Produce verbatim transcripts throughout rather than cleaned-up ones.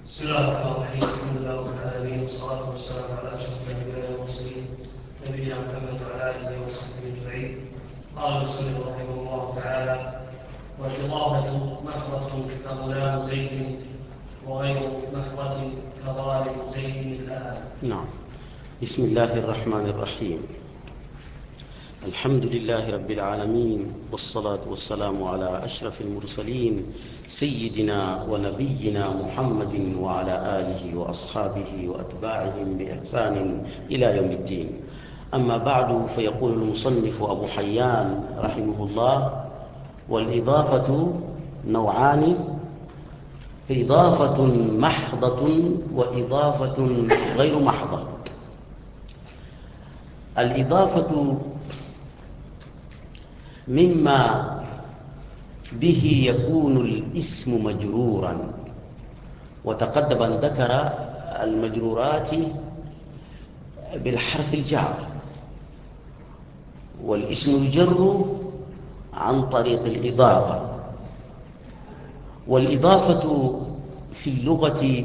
بسم الله الرحمن الرحيم. الحمد لله رب العالمين، والصلاه والسلام على اشرف الانبياء والمرسلين نبينا محمد وعلى اله وصحبه اجمعين. قال المصنف رحمه الله تعالى: والاضافه محضه كغلام زيد، وغير محضه كظالم زيد الان. نعم. بسم الله الرحمن الرحيم. الحمد لله رب العالمين، والصلاة والسلام على أشرف المرسلين سيدنا ونبينا محمد وعلى آله وأصحابه وأتباعهم بإحسان إلى يوم الدين. أما بعد، فيقول المصنف أبو حيان رحمه الله: والإضافة نوعان: إضافة محضة وإضافة غير محضة. الإضافة مما به يكون الاسم مجرورا، وتقدم أن ذكر المجرورات بالحرف الجر، والاسم يجر عن طريق الإضافة. والإضافة في اللغة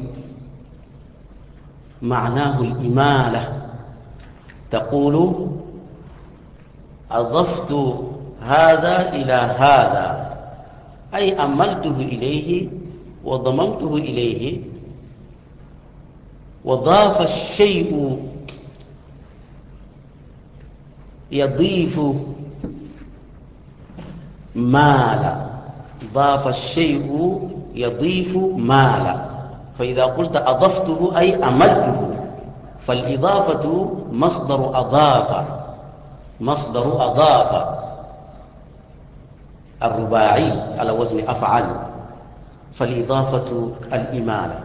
معناه الإمالة. تقول: أضفت هذا إلى هذا، أي أملته إليه وضممته إليه. وضاف الشيء يضيف مالا، ضاف الشيء يضيف مالا. فإذا قلت أضفته أي أملته، فالإضافة مصدر أضاف، مصدر أضاف الرباعي على وزن أفعل. فالإضافة الإمالة،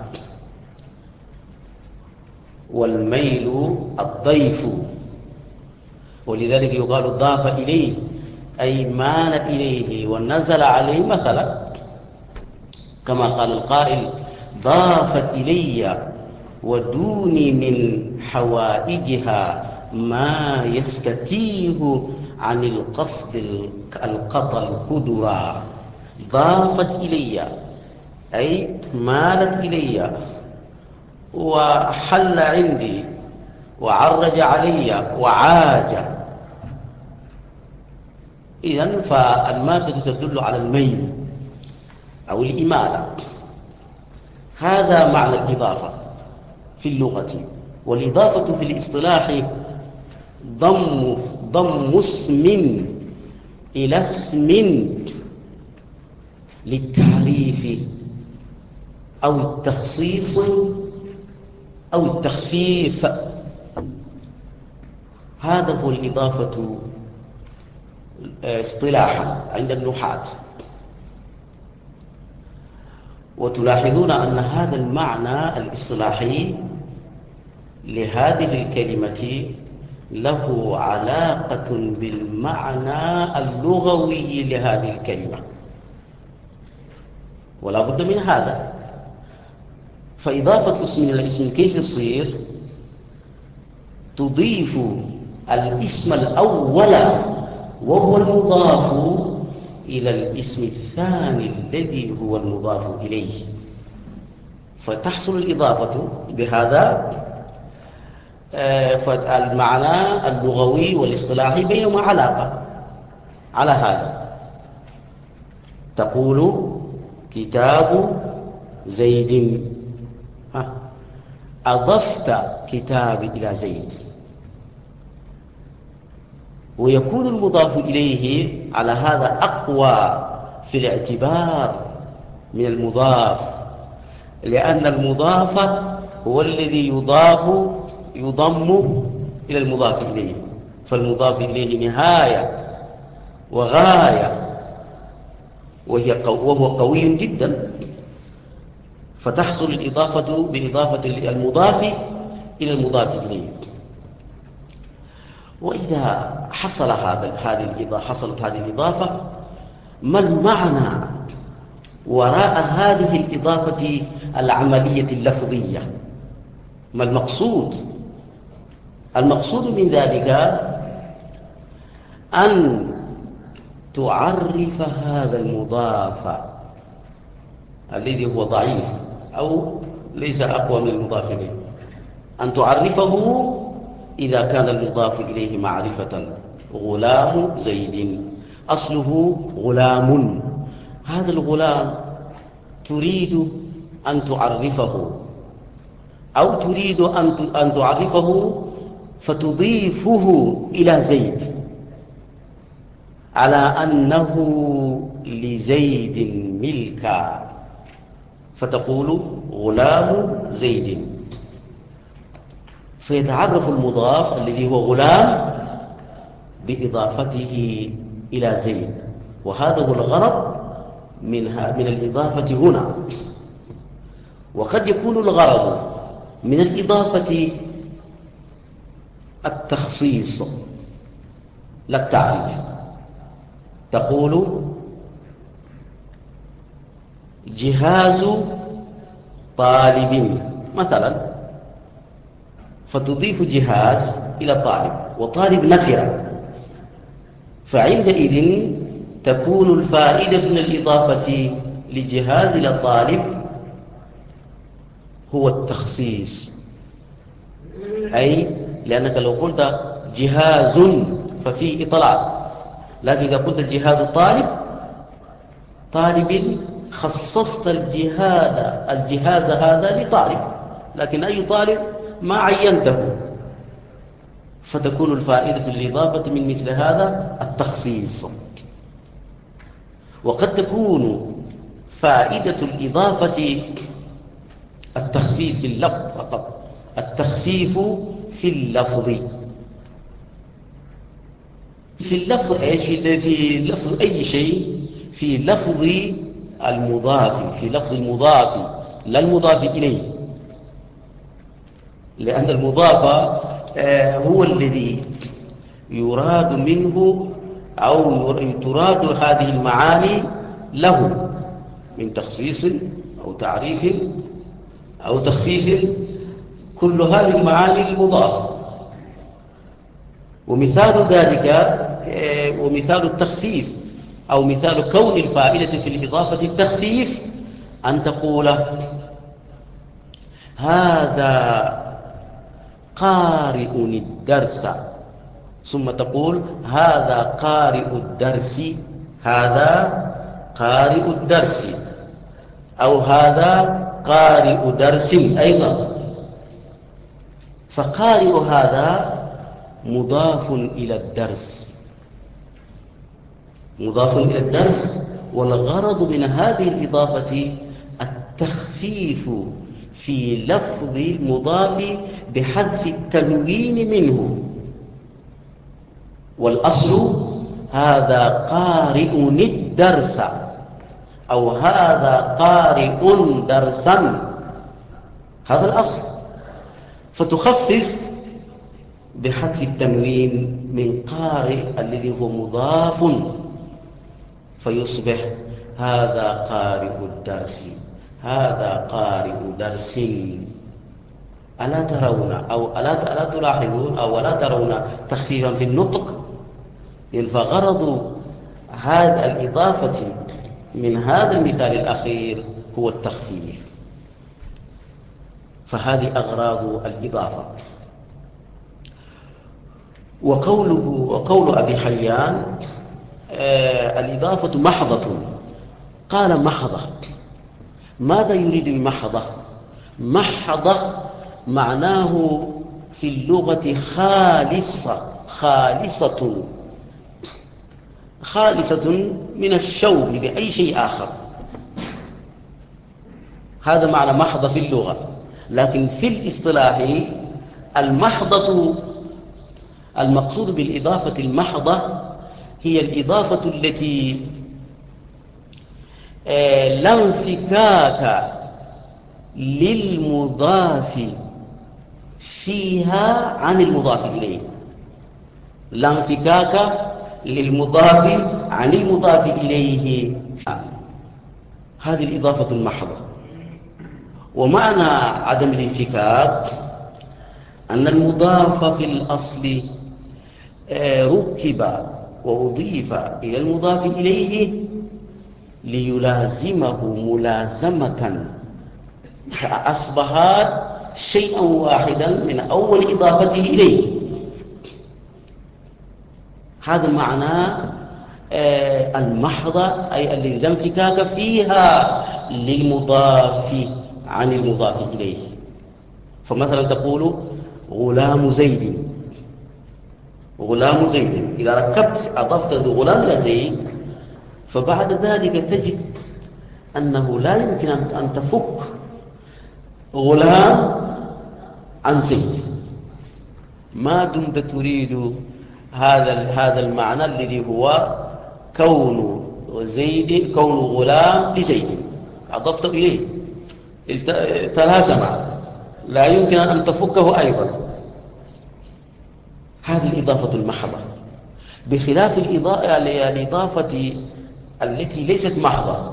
والميل الضيف، ولذلك يقال ضاف إليه أي مال إليه ونزل عليه مثلا، كما قال القائل: ضافت إلي ودوني من حوائجها ما يستتيه عن القصد القطى القدرا. ضافت إلي أي مالت إلي، وحل عندي، وعرج علي، وعاج. إذن فالمادة تدل على الميل أو الإمالة. هذا معنى الإضافة في اللغة. والإضافة في الاصطلاح ضم ضم اسم إلى اسم للتعريف أو التخصيص أو التخفيف. هذا هو الإضافة اصطلاحا عند النحاة. وتلاحظون أن هذا المعنى الاصطلاحي لهذه الكلمة له علاقة بالمعنى اللغوي لهذه الكلمة، ولا بد من هذا. فإضافة اسم إلى اسم كيف يصير؟ تضيف الاسم الأول وهو المضاف إلى الاسم الثاني الذي هو المضاف إليه، فتحصل الإضافة بهذا. فالمعنى اللغوي والاصطلاحي بينهما علاقة على هذا. تقول: كتاب زيد، أضفت كتاب إلى زيد. ويكون المضاف إليه على هذا أقوى في الاعتبار من المضاف، لأن المضاف هو الذي يضاف يضم إلى المضاف إليه، فالمضاف إليه نهاية وغاية، وهي وهو قوي جدا. فتحصل الإضافة بإضافة المضاف إلى المضاف إليه. وإذا حصل هذا هذه الإضافة حصلت هذه الإضافة، ما المعنى وراء هذه الإضافة العملية اللفظية؟ ما المقصود؟ المقصود من ذلك أن تعرف هذا المضاف الذي هو ضعيف أو ليس أقوى من المضاف إليه. أن تعرفه إذا كان المضاف إليه معرفة. غلام زيد أصله غلام، هذا الغلام تريد أن تعرفه أو تريد أن تعرفه فتضيفه إلى زيد على أنه لزيد ملكا، فتقول غلام زيد، فيتعرف المضاف الذي هو غلام بإضافته إلى زيد. وهذا هو الغرض من من الإضافة هنا. وقد يكون الغرض من الإضافة التخصيص لا التعريف. تقول جهاز طالب مثلا، فتضيف جهاز إلى طالب، وطالب نكرة، فعندئذ تكون الفائدة من الإضافة لجهاز إلى الطالب هو التخصيص. أي لأنك لو قلت جهاز ففيه إطلاق، لكن إذا قلت جهاز الطالب طالب خصصت الجهاز الجهاز هذا لطالب، لكن أي طالب ما عينته، فتكون الفائدة للإضافة من مثل هذا التخصيص. وقد تكون فائدة الإضافة التخفيف في اللفظ فقط، التخفيف في اللفظ. في اللفظ ايش؟ في لفظ أي شيء، في لفظ المضاف، في لفظ المضاف لا المضاف إليه، لأن المضاف هو الذي يراد منه أو تراد هذه المعاني له من تخصيص أو تعريف أو تخفيف، كل هذه المعاني المضاف. ومثال ذلك ومثال التخفيف أو مثال كون الفائدة في الإضافة التخفيف أن تقول هذا قارئ الدرس، ثم تقول هذا قارئ الدرس، هذا قارئ الدرس، أو هذا قارئ درس أيضا. فقارئ هذا مضاف إلى الدرس، مضاف إلى الدرس، والغرض من هذه الإضافة التخفيف في لفظ المضاف بحذف التنوين منه. والأصل هذا قارئ الدرس أو هذا قارئ درسا، هذا الأصل، فتخفف بحذف التنوين من قارئ الذي هو مضاف، فيصبح هذا قارئ الدرس، هذا قارئ درس. ألا ترون أو ألا ألا تلاحظون أو ألا ترون تخفيفا في النطق؟ فغرض هذه الإضافة من هذا المثال الأخير هو التخفيف. فهذه أغراض الإضافة. وقوله وقول أبي حيان آه الإضافة محضة. قال محضة، ماذا يريد بمحضة؟ محضة معناه في اللغة خالصة، خالصة خالصة من الشوب بأي شيء آخر، هذا معنى محضة في اللغة. لكن في الاصطلاح المحضة، المقصود بالإضافة المحضة هي الإضافة التي لا انفكاك للمضاف فيها عن المضاف إليه، لا انفكاك للمضاف عن المضاف إليه، هذه الإضافة المحضة. ومعنى عدم الانفكاك أن المضاف في الأصل ركب وأضيف إلى المضاف إليه ليلازمه ملازمة أصبحت شيئا واحدا من أول إضافته إليه. هذا معنى المحضة، أي الذي لا انفكاك فيها للمضاف عن المضاف إليه. فمثلا تقول غلام زيد، غلام زيد، إذا ركبت أضفت غلام إلى زيد، فبعد ذلك تجد أنه لا يمكن أن تفك غلام عن زيد ما دمت تريد هذا هذا المعنى الذي هو كون زيد، كون غلام لزيد، أضفت إليه تلازم، لا يمكن أن تفكه أيضا. هذه الإضافة المحضة، بخلاف الإضافة التي ليست محضة،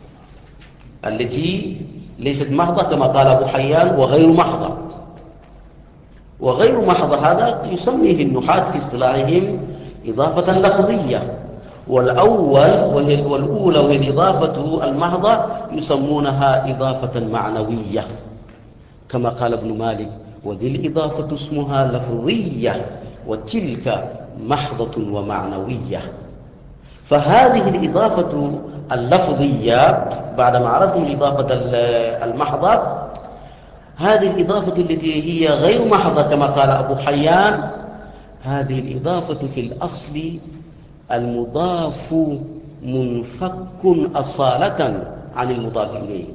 التي ليست محضة كما قال أبو حيان وغير محضة. وغير محضة هذا يسميه النحاة في اصطلاحهم إضافة لفظية، والأول وهي والأولى وهي الإضافة المحضة يسمونها إضافة معنوية، كما قال ابن مالك: وذي الإضافة اسمها لفظية وتلك محضة ومعنوية. فهذه الإضافة اللفظية بعدما عرفتم الإضافة المحضة، هذه الإضافة التي هي غير محضة كما قال أبو حيان، هذه الإضافة في الأصل المضاف منفك أصالة عن المضاف إليه،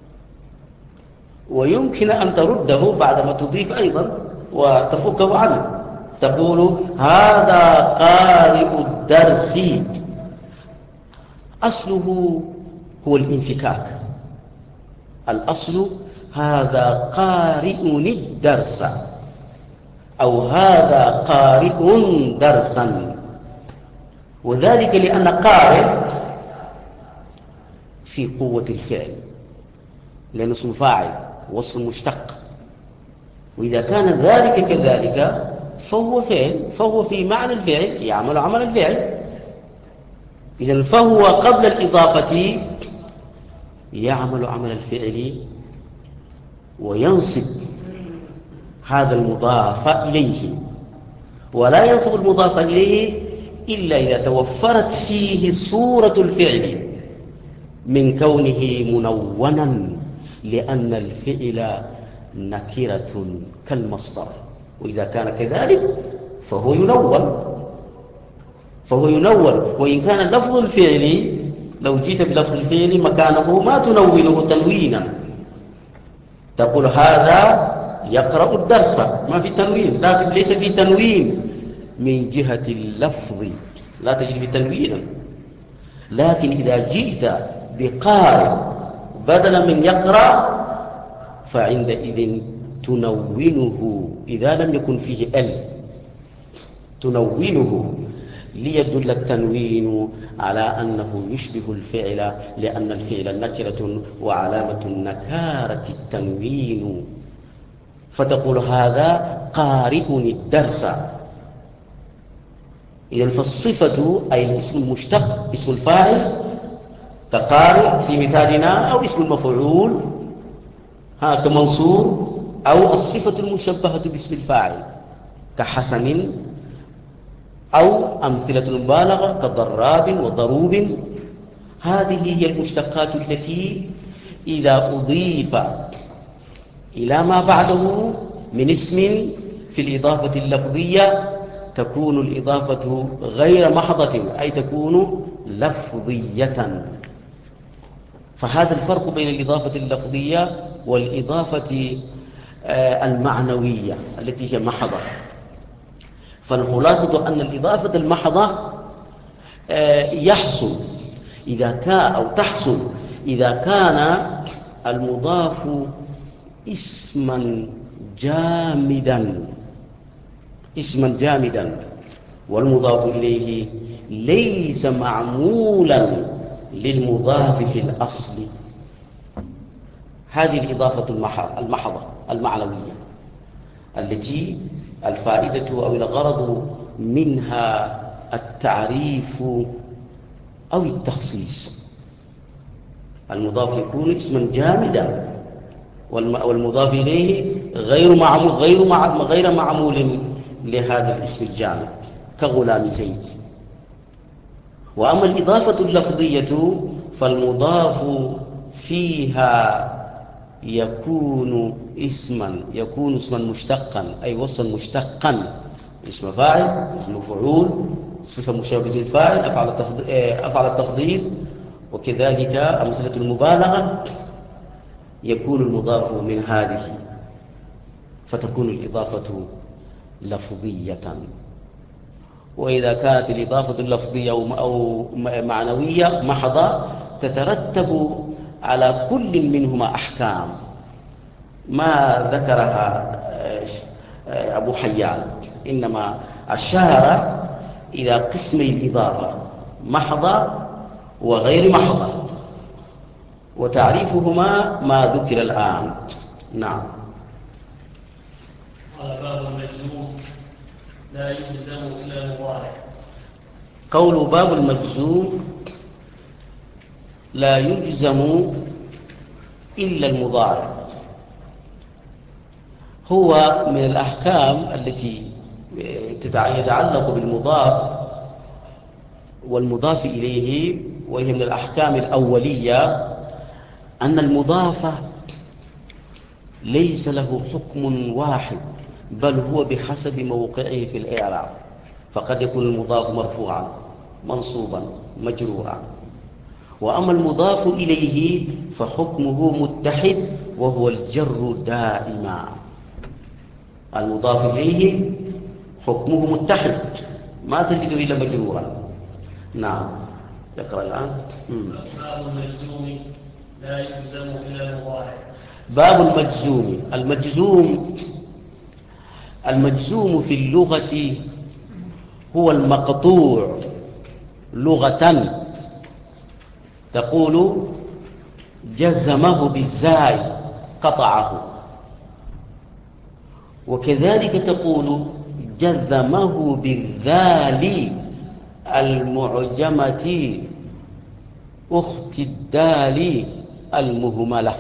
ويمكن أن ترده بعدما تضيف أيضا وتفكه عنه. تقول هذا قارئ الدرس، أصله هو الانفكاك، الأصل هذا قارئ الدرس، أو هذا قارئ درسا. وذلك لأن قارئ في قوة الفعل، لأنه اسم فاعل واسم مشتق، وإذا كان ذلك كذلك فهو فعل، فهو في معنى الفعل، يعمل عمل الفعل. إذن فهو قبل الإضافة يعمل عمل الفعل وينصب هذا المضاف إليه، ولا ينصب المضاف إليه إلا إذا توفرت فيه صورة الفعل من كونه منونا، لأن الفعل نكرة كالمصدر، وإذا كان كذلك فهو ينون، فهو ينون. وإن كان لفظ الفعل لو جيت بلفظ الفعل مكانه ما تنونه تنوينا، تقول هذا يقرأ الدرس، ما في تنوين، لا ليس في تنوين من جهة اللفظ، لا تجد في تنوينا. لكن إذا جئت بقارئ بدلا من يقرأ فعندئذ تنونه إذا لم يكن فيه ال، تنونه ليدل التنوين على أنه يشبه الفعل، لأن الفعل نكرة وعلامة النكارة التنوين. فتقول هذا قارئ الدرس. إذن فالصفة أي الاسم المشتق، اسم الفاعل كقارئ في مثالنا، أو اسم المفعول ها كمنصور، أو الصفة المشبهة باسم الفاعل كحسن، أو أمثلة المبالغة كضراب وضروب. هذه هي المشتقات التي إذا أضيف إلى ما بعده من اسم في الإضافة اللفظية تكون الإضافة غير محضة، أي تكون لفظية. فهذا الفرق بين الإضافة اللفظية والإضافة المعنوية التي هي محضة. فالخلاصة أن الإضافة المحضة يحصل إذا كان أو تحصل إذا كان المضاف اسما جامدا، اسما جامدا، والمضاف إليه ليس معمولا للمضاف في الأصل. هذه الإضافة المحضة المعنوية التي الفائدة أو الغرض منها التعريف أو التخصيص. المضاف يكون اسما جامدا والمضاف إليه غير معمول غير غير معمول لهذا الاسم الجامع كغلام زيد. وأما الإضافة اللفظية فالمضاف فيها يكون اسما يكون اسما مشتقا أي وصفا مشتقا، اسم فاعل، اسم مفعول، صفة مشابهة للفاعل، أفعل التفضيل، وكذلك أمثلة المبالغة يكون المضاف من هذه، فتكون الإضافة لفظية. وإذا كانت الإضافة اللفظية أو معنوية محضة تترتب على كل منهما أحكام ما ذكرها أبو حيان، إنما الشهر إلى قسمي الإضافة محضة وغير محضة، وتعريفهما ما ذكر الآن. نعم. قال باب المجزوم لا يجزم إلا المضارع. قول باب المجزوم لا يجزم إلا المضارع هو من الأحكام التي يتعلق بالمضاف والمضاف إليه، وهي من الأحكام الأولية أن المضاف ليس له حكم واحد، بل هو بحسب موقعه في الإعراب، فقد يكون المضاف مرفوعا منصوبا مجرورا. وأما المضاف إليه فحكمه متحد وهو الجر دائما. المضاف إليه حكمه متحد ما تجد إلا مجرورا. نعم. يقرأ الآن. باب المجزوم لا يجزم إلا المضارع. باب المجزوم. المجزوم المجزوم في اللغة هو المقطوع لغة، تقول جزمه بالزاي قطعه، وكذلك تقول جزمه بالذال المعجمة أخت الدال المهملة.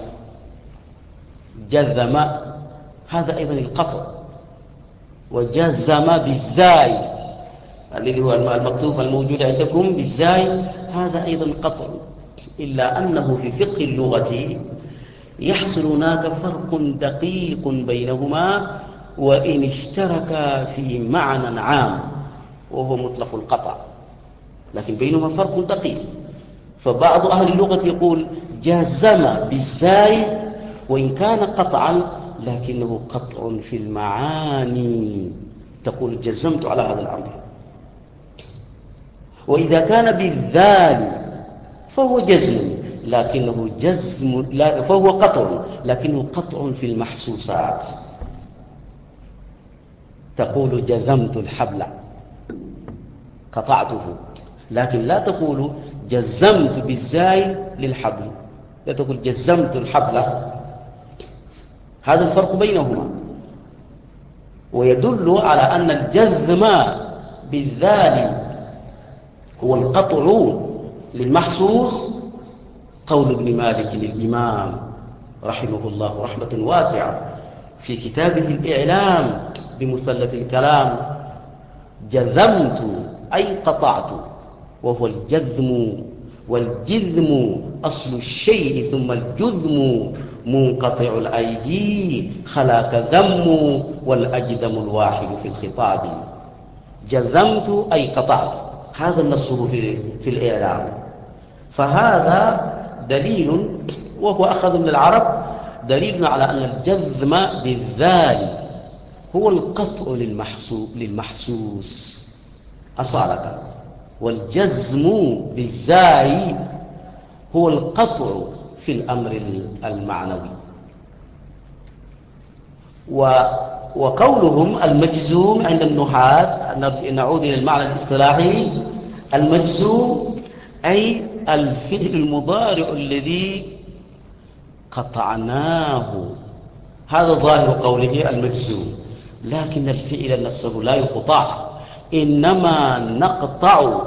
جزم هذا أيضا القطع، وجزم بالزاي الذي هو المكتوب الموجود عندكم بالزاي هذا أيضا قطع، إلا أنه في فقه اللغة يحصل هناك فرق دقيق بينهما وإن اشتركا في معنى عام وهو مطلق القطع، لكن بينهما فرق دقيق. فبعض أهل اللغة يقول جزم بالزاي وإن كان قطعا لكنه قطع في المعاني، تقول جزمت على هذا الأمر. وإذا كان بالذال فهو جزم لكنه جزم لا فهو قطع لكنه قطع في المحسوسات، تقول جزمت الحبل قطعته، لكن لا تقول جزمت بالزاي للحبل، لا تقول جزمت الحبل. هذا الفرق بينهما، ويدل على أن الجزم بالذال هو القطع للمحسوس قول ابن مالك الإمام رحمه الله رحمة واسعة في كتابه الإعلام بمثلث الكلام: جذمت أي قطعت، وهو الجذم، والجذم أصل الشيء ثم الجذم منقطع الأيدي خلاك ذم والأجذم الواحد في الخطاب. جذمت أي قطعت، هذا النص في, في الإعلام. فهذا دليل، وهو أخذ من العرب، دليل على أن الجذم بالذال هو القطع للمحسوس أصالة، والجزم بالزاي هو القطع في الأمر المعنوي. وقولهم المجزوم عند النحاة، نعود إلى المعنى الاصطلاحي، المجزوم أي الفعل المضارع الذي قطعناه، هذا ظاهر قوله المجزوم، لكن الفعل نفسه لا يقطع، إنما نقطع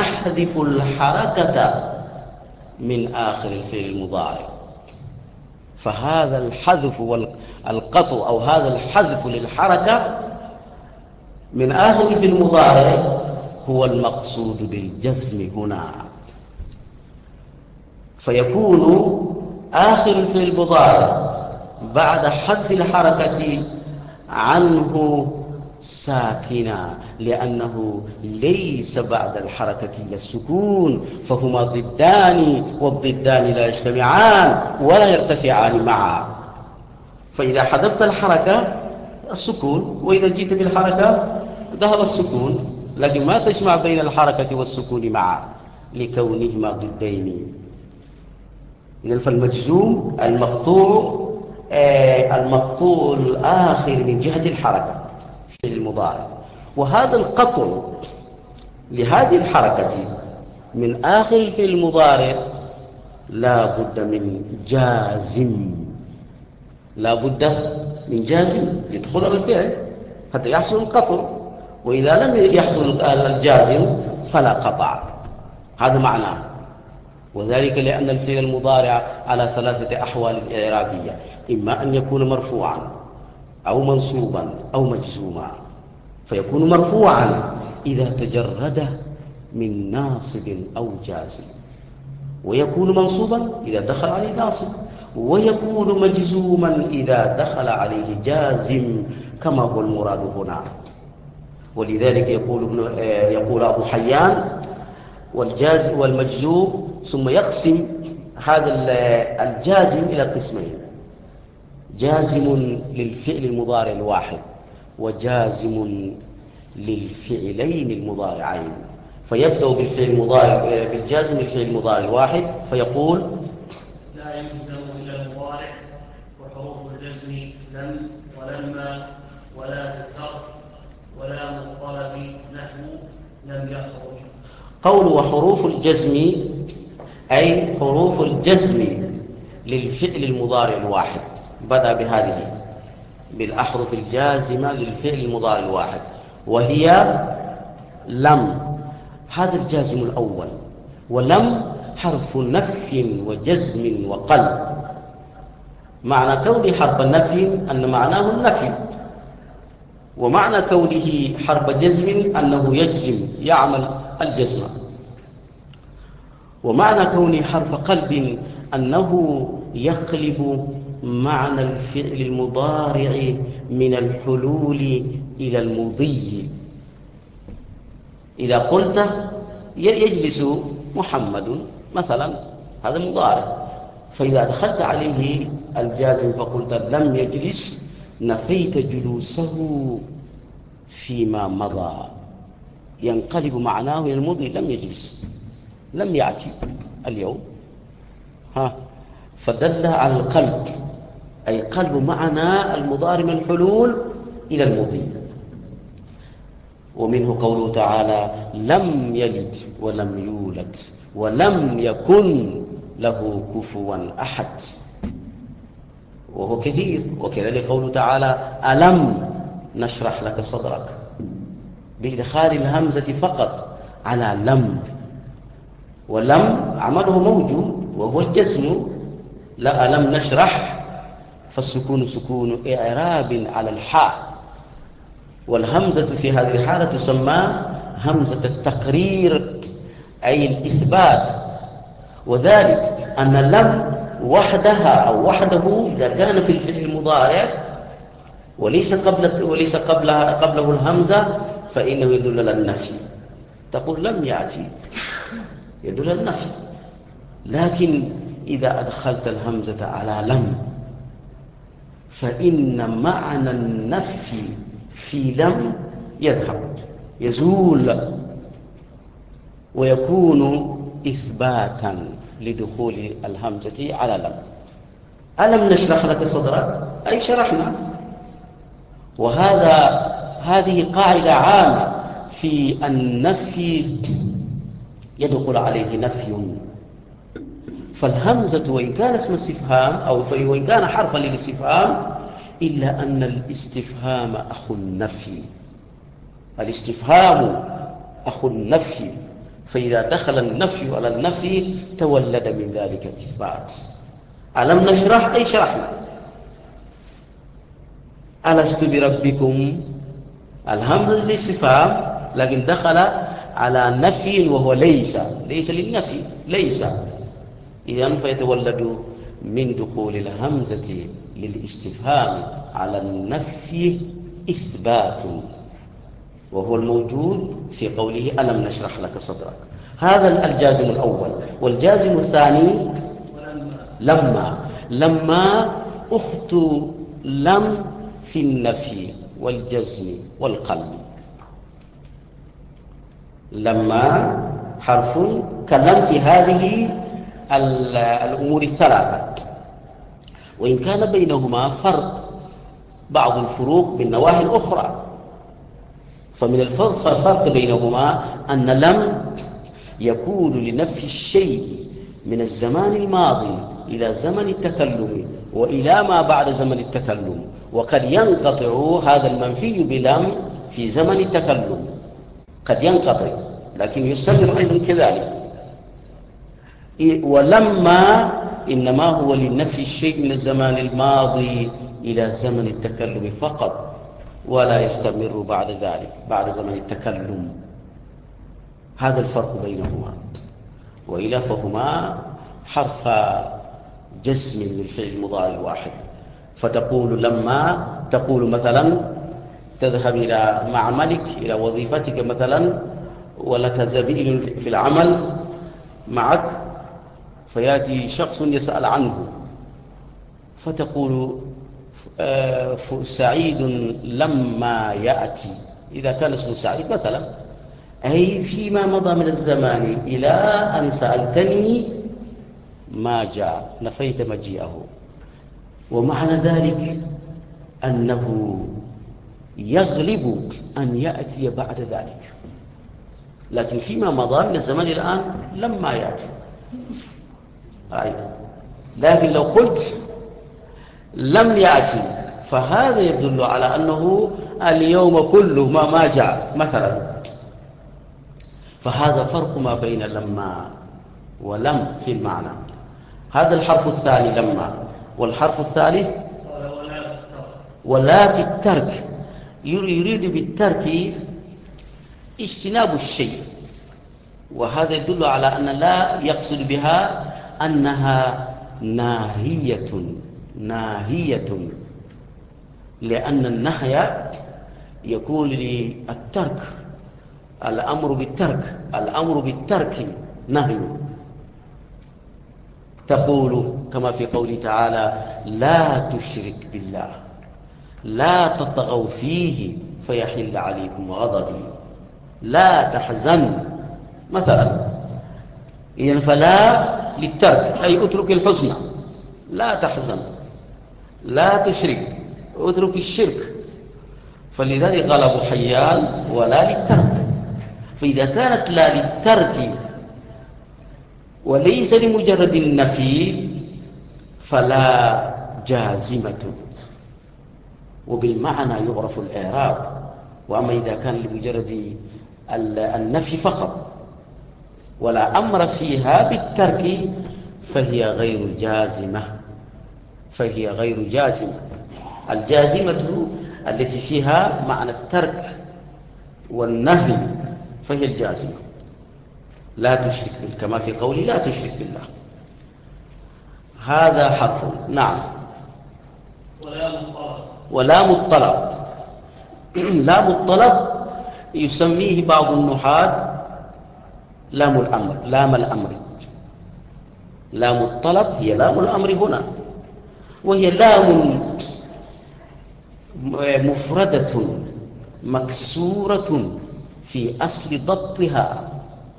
ونحذف الحركة من آخر الفعل المضارع. فهذا الحذف والقطع أو هذا الحذف للحركة من آخر في المضارع هو المقصود بالجزم هنا. فيكون آخر في المضارع بعد حذف الحركة عنه ساكنا، لأنه ليس بعد الحركة إلا السكون، فهما ضدان، والضدان لا يجتمعان ولا يرتفعان معا. فإذا حذفت الحركة السكون، وإذا جئت بالحركة ذهب السكون، لكن ما تجمع بين الحركة والسكون معا لكونهما ضدين. إذن فالمجزوم المقطوع آه المقطوع الآخر من جهة الحركة في المضارع، وهذا القطع لهذه الحركة من آخر في المضارع لا بد من جازم، لا بد من جازم يدخل على الفعل حتى يحصل القطع، وإذا لم يحصل الجازم فلا قطع. هذا معناه، وذلك لأن الفعل المضارع على ثلاثة أحوال إعرابية: إما أن يكون مرفوعا أو منصوبا أو مجزوما. فيكون مرفوعا إذا تجرد من ناصب أو جازم، ويكون منصوبا إذا دخل عليه ناصب، ويكون مجزوما إذا دخل عليه جازم، كما هو المراد هنا. ولذلك يقول ابن يقول أبو حيان: والجازم والمجزوم، ثم يقسم هذا الجازم إلى قسمين: جازم للفعل المضارع الواحد، وجازم للفعلين المضارعين. فيبدأ بالفعل المضارع بالجازم للفعل المضارع الواحد فيقول: لا يلزم إلا المضارع، وحروف الجزم لم ولما ولا بالترك ولا مضطرب نحو لم يخرج. قول وحروف الجزم أي حروف الجزم للفعل المضارع الواحد، بدأ بهذه بالأحرف الجازمة للفعل المضارع الواحد، وهي لم، هذا الجازم الأول. ولم حرف نفي وجزم وقلب. معنى كونه حرف النفي أن معناه النفي، ومعنى كونه حرف جزم أنه يجزم يعمل الجزم، ومعنى كونه حرف قلب أنه يقلب معنى الفعل المضارع من الحلول إلى المضي. إذا قلت يجلس محمد مثلا، هذا مضارع، فإذا دخلت عليه الجازم فقلت لم يجلس، نفيت جلوسه فيما مضى، ينقلب معناه إلى المضي: لم يجلس، لم يأتي اليوم. ها فدل على القلب، أي قلب معنى المضارع من الحلول إلى المضي. ومنه قوله تعالى: لم يلد ولم يولد ولم يكن له كفوا أحد، وهو كثير. وكذلك قوله تعالى: ألم نشرح لك صدرك، بإدخال الهمزة فقط على لم، ولم عمله موجود وهو الجزم. لا ألم نشرح، فالسكون سكون إعراب على الحاء، والهمزة في هذه الحالة تسمى همزة التقرير أي الإثبات. وذلك أن لم وحدها أو وحده إذا كان في الفعل المضارع وليس قبل وليس قبلها قبله الهمزة فإنه يدل على النفي. تقول لم يأتي، يدل على النفي. لكن إذا أدخلت الهمزة على لم فإن معنى النفي في لم يذهب، يزول، ويكون إثباتا لدخول الهمزة على لم. ألم نشرح لك صدرك أي شرحنا. وهذا هذه قاعدة عامة في النفي، يدخل عليه نفي. فالهمزة وإن كان اسم استفهام أو وإن كان حرفا للاستفهام، إلا أن الاستفهام أخو النفي، الاستفهام أخو النفي، فإذا دخل النفي على النفي تولد من ذلك الإثبات. ألم نشرح أي شرحنا. ألست بربكم الهمزة للاستفهام، لكن دخل على نفي وهو ليس، ليس للنفي ليس، إذن فيتولد من دخول الهمزة للاستفهام على النفي إثبات، وهو الموجود في قوله ألم نشرح لك صدرك. هذا الجازم الأول. والجازم الثاني لما. لما أخت لم في النفي والجزم والقلب. لما حرف كلم في هذه الأمور الثلاثة، وإن كان بينهما فرق، بعض الفروق بالنواحي الأخرى. فمن الفرق بينهما أن لم يكون لنفي الشيء من الزمان الماضي إلى زمن التكلم وإلى ما بعد زمن التكلم، وقد ينقطع هذا المنفي بلم في زمن التكلم، قد ينقطع لكن يستمر أيضا كذلك. ولما إنما هو لنفي الشيء من الزمان الماضي إلى زمن التكلم فقط، ولا يستمر بعد ذلك بعد زمن التكلم. هذا الفرق بينهما. وإلا فهما حرف جسم للفعل المضارع الواحد. فتقول لما، تقول مثلا تذهب إلى معملك إلى وظيفتك مثلا، ولك زميل في العمل معك، فيأتي شخص يسأل عنه، فتقول آه سعيد لما يأتي، إذا كان اسمه سعيد مثلا، أي فيما مضى من الزمان إلى أن سألتني ما جاء، نفيت مجيئه. ومعنى ذلك أنه يغلب أن يأتي بعد ذلك، لكن فيما مضى من الزمان الآن لما يأتي. أيضا. لكن لو قلت لم يأتي فهذا يدل على أنه اليوم كله ما ما جاء مثلا. فهذا فرق ما بين لما ولم في المعنى. هذا الحرف الثاني لما. والحرف الثالث ولا في الترك. يريد بالترك اجتناب الشيء، وهذا يدل على أن لا يقصد بها أنها ناهية ناهية، لأن النهي يكون للترك، الأمر بالترك، الأمر بالترك نهي. تقول كما في قوله تعالى لا تشرك بالله، لا تطغوا فيه فيحل عليكم غضبي، لا تحزن مثلا. إذن فلا للترك أي اترك الحزن، لا تحزن، لا تشرك، اترك الشرك. فلذلك غلبوا حيان ولا للترك. فإذا كانت لا للترك وليس لمجرد النفي فلا جازمة، وبالمعنى يعرف الإعراب. وأما إذا كان لمجرد النفي فقط ولا أمر فيها بالترك فهي غير جازمة، فهي غير جازمة. الجازمة التي فيها معنى الترك والنهي فهي الجازمة. لا تشرك بالله كما في قولي لا تشرك بالله. هذا حرف. نعم. ولام الطلب. لام الطلب يسميه بعض النحاة لام الأمر، لام الأمر. لام الطلب هي لام الأمر هنا، وهي لام مفردة مكسورة في أصل ضبطها،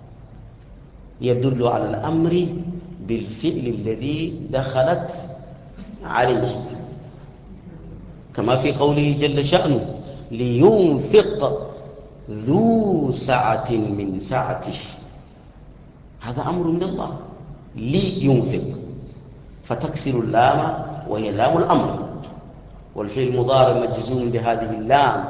يدل على الأمر بالفعل الذي دخلت عليه، كما في قوله جل شأنه لينفق ذو سعة من سعته. هذا أمر من الله، لينفق، فتكسر اللام وهي لام الأمر، والفعل المضارع مجزوم بهذه اللام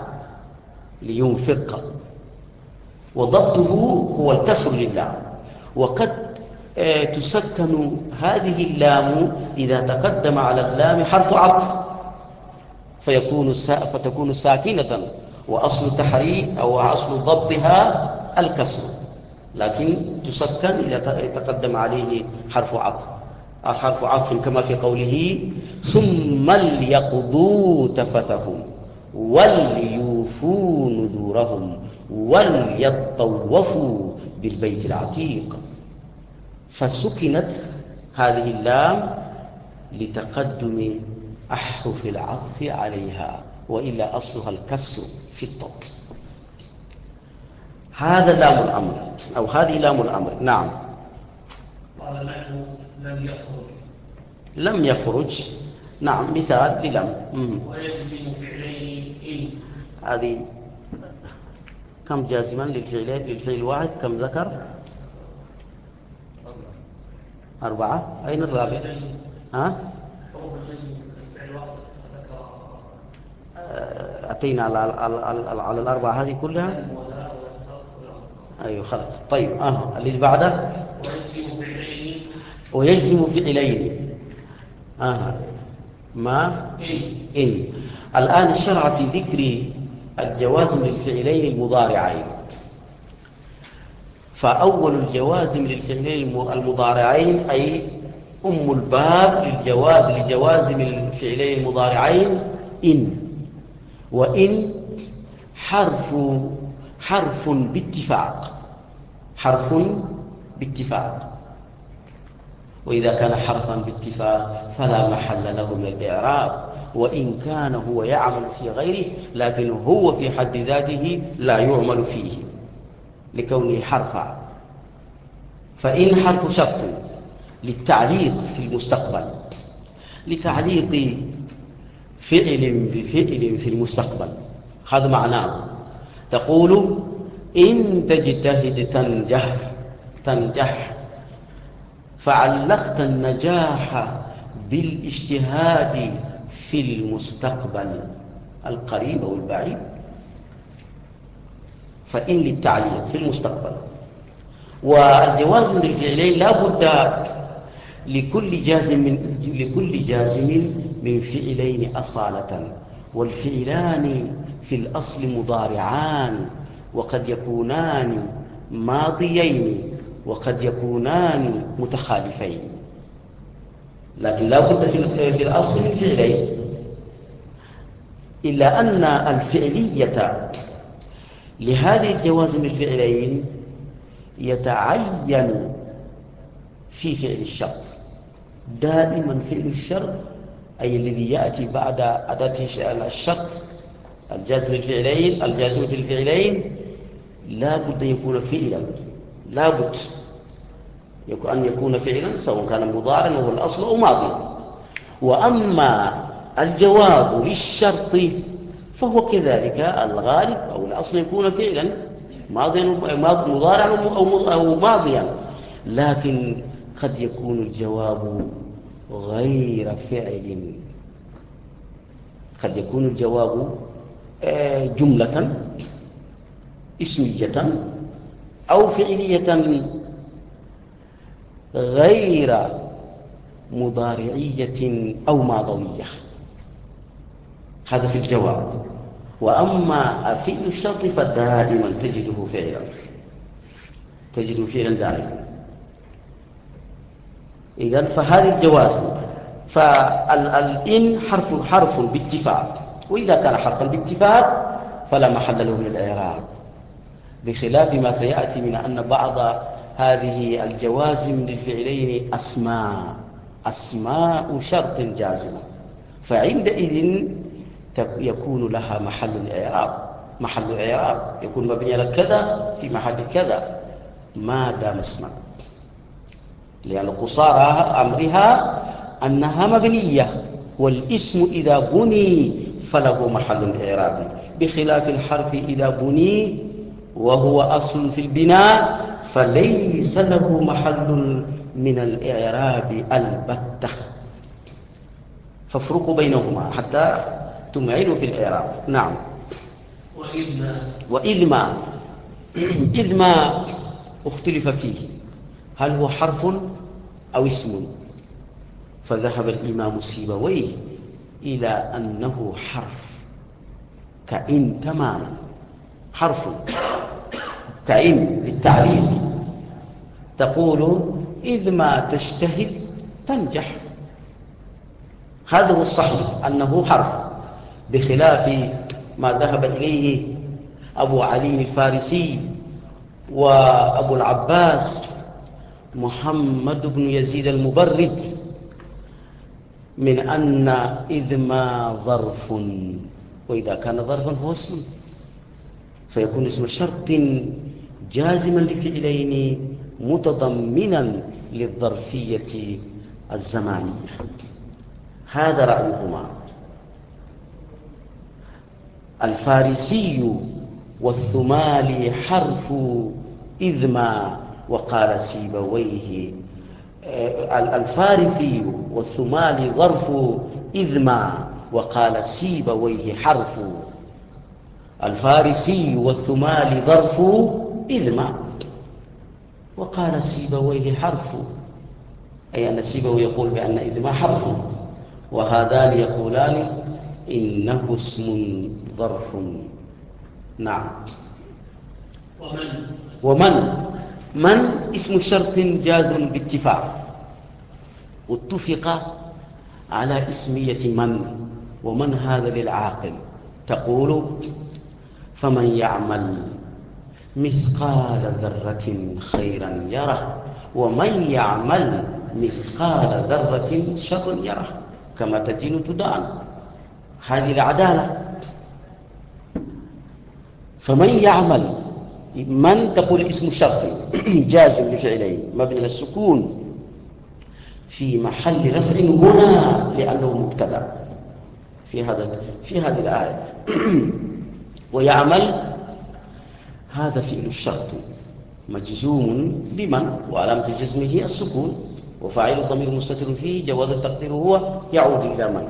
لينفق، وضبطه هو الكسر لله. وقد تسكن هذه اللام إذا تقدم على اللام حرف عطف فيكون فتكون ساكنة، وأصل تحريك أو أصل ضبطها الكسر، لكن تسكن إذا تقدم عليه حرف عطف حرف عطف كما في قوله ثم ليقضوا تفتهم وليوفوا نذورهم وليطوفوا بالبيت العتيق. فسكنت هذه اللام لتقدم أحرف العطف عليها، وإلا أصلها الكسر في الضبط. هذا لام الأمر أو هذه لام الأمر. نعم. قال نحن لم يخرج. لم يخرج. نعم، مثال للم. ويجزم فعلين إن. هذه كم جازما للفعلين؟ للفعل الواحد كم ذكر؟ أربعة. أين الرابع؟ ها؟ أتينا على على على الأربعة هذه كلها. أيوة خلاص. طيب آه اللي بعده ويجزم فعلين. ويجزم فعلين. آه ما إن. إن. الآن الشرع في ذكر الجوازم للفعلين المضارعين. فأول الجوازم للفعلين المضارعين أي أم الباب للجواز لجوازم الفعلين المضارعين إن. وإن حرف حرف باتفاق حرف باتفاق وإذا كان حرفا باتفاق فلا محل له من الإعراب، وإن كان هو يعمل في غيره لكن هو في حد ذاته لا يعمل فيه لكونه حرفا. فإن حرف شرط للتعليق في المستقبل، لتعليق فعل بفعل في المستقبل. هذا معناه تقول إن تجتهد تنجح تنجح، فعلقت النجاح بالاجتهاد في المستقبل القريب أو البعيد. فإن للتعليق في المستقبل. والجوازم للفعلين لا بد لكل جازم من لكل جازم من فعلين أصالة، والفعلان في الأصل مضارعان، وقد يكونان ماضيين وقد يكونان متخالفين، لكن لا بد في الأصل من فعلين، إلا أن الفعلية لهذه الجوازم الفعلين يتعين في فعل الشرط. دائما فعل الشرط أي الذي يأتي بعد أداة الشرط الجازم الفعلين الجازم في الفعلين لا بد يكون فعلا، لا بد أن يكون فعلا سواء كان مضارعا وهو الأصل أو ماضيا. وأما الجواب للشرط فهو كذلك الغالب أو الأصل يكون فعلا ماضيا مضارعا أو ماضيا، لكن قد يكون الجواب غير فعل، قد يكون الجواب جملة اسمية أو فعلية غير مضارعية أو ماضوية. هذا في الجواب. وأما فعل الشرط فدائما تجده فعلا تجده فعلا دائما. إذن فهذه الجوازم. فالإن حرف حرف باتفاق، وإذا كان حرفا باتفاق فلا محل له من الإعراب، بخلاف ما سيأتي من أن بعض هذه الجوازم للفعلين أسماء أسماء شرط جازمة، فعندئذ يكون لها محل الإعراب محل الإعراب يكون مبني على كذا في محل كذا ما دام اسما، لأن قصارى أمرها أنها مبنية، والاسم إذا بني فله محل الإعراب، بخلاف الحرف إذا بني وهو أصل في البناء فليس له محل من الإعراب البتة. فافرقوا بينهما حتى تمعنوا في الإعراب. نعم. وإذ ما وإذ ما إذ ما اختلف فيه، هل هو حرف أو اسم؟ فذهب الإمام سيبويه إلى أنه حرف كإن تماما، حرف كإن للتعليل، تقول إذ ما تجتهد تنجح. هذا هو الصحيح أنه حرف، بخلاف ما ذهب إليه أبو علي الفارسي وأبو العباس محمد بن يزيد المبرد من أن إذ ما ظرف، وإذا كان ظرفا فهو اسم، فيكون اسم شرط جازما لفعلين متضمنا للظرفية الزمانية. هذا رأيهما. الفارسي والثمالي حرف إذ ما، وقال سيبويه الفارسي والثمالي ظرف إذ ما، وقال سيبويه حرف. الفارسي والثمالي ظرف إذ ما، وقال سيبويه حرف، أي أن سيبويه يقول بأن إذ ما حرف، وهذان يقولان إنه اسم ظرف. نعم. ومن ومن من اسم شرط جاز باتفاق، واتفق على اسمية من، ومن هذا للعاقل، تقول فمن يعمل مثقال ذرة خيرا يره، ومن يعمل مثقال ذرة شرا يره، كما تدين تدان. هذه العدالة. فمن يعمل، من تقول اسم شرط جازم لفعلين مبني على السكون في محل رفع هنا لأنه مبتدأ في هذا في هذه الآية. ويعمل هذا فعل الشرط مجزوم بمن، وعلامة جزمه السكون، وفاعل الضمير مستتر فيه، جواز التقدير هو يعود إلى من.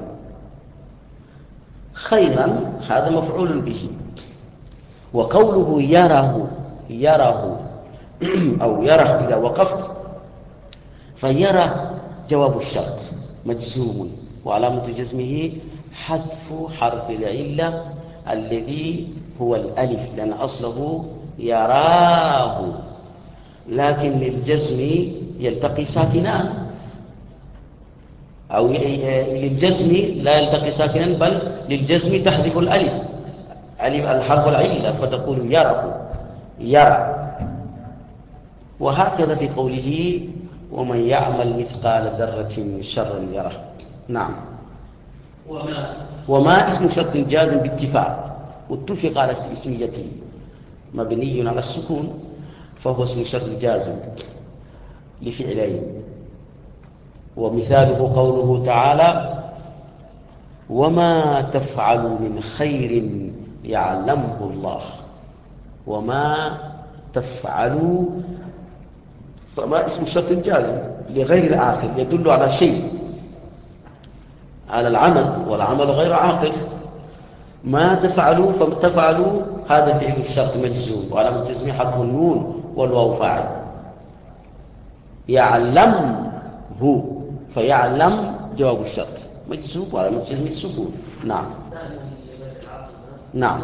خيرا هذا مفعول به. وقوله يره يره أو يره إذا وقفت فيره جواب الشرط مجزوم، وعلامة جزمه حذف حرف العلة الذي هو الألف، لأن أصله يراه، لكن للجزم يلتقي ساكنان، أو للجزم لا يلتقي ساكنان، بل للجزم تحذف الألف الحرف العلة فتقول يره يرى. وهكذا في قوله ومن يعمل مثقال ذرة شرا يره. نعم. وما وما اسم شرط جازم باتفاق، واتفق على اسميته مبني على السكون، فهو اسم شرط جازم لفعلين. ومثاله قوله تعالى وما تفعل من خير يعلمه الله. وما تفعل فما اسم شرط جازم لغير العاقل، يدل على شيء، على العمل، والعمل غير عاقل. ما تفعلوا فتفعلوا هذا فعل الشرط مجزوم، وعلامة جزمه حذف النون والواو فاعل. يعلمه فيعلم جواب الشرط مجزوم، وعلامة جزمه السكون. نعم. نعم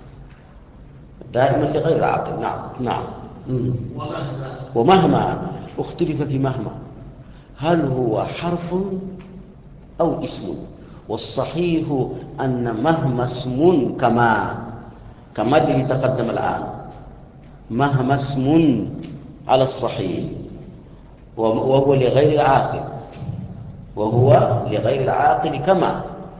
دائما لغير العاقل. نعم. نعم. ومهما ومهما اختلف في مهما، هل هو حرف أو اسم؟ والصحيح أن مهما اسم كما كما الذي تقدم الآن، مهما اسم على الصحيح، وهو لغير العاقل، وهو لغير العاقل كما.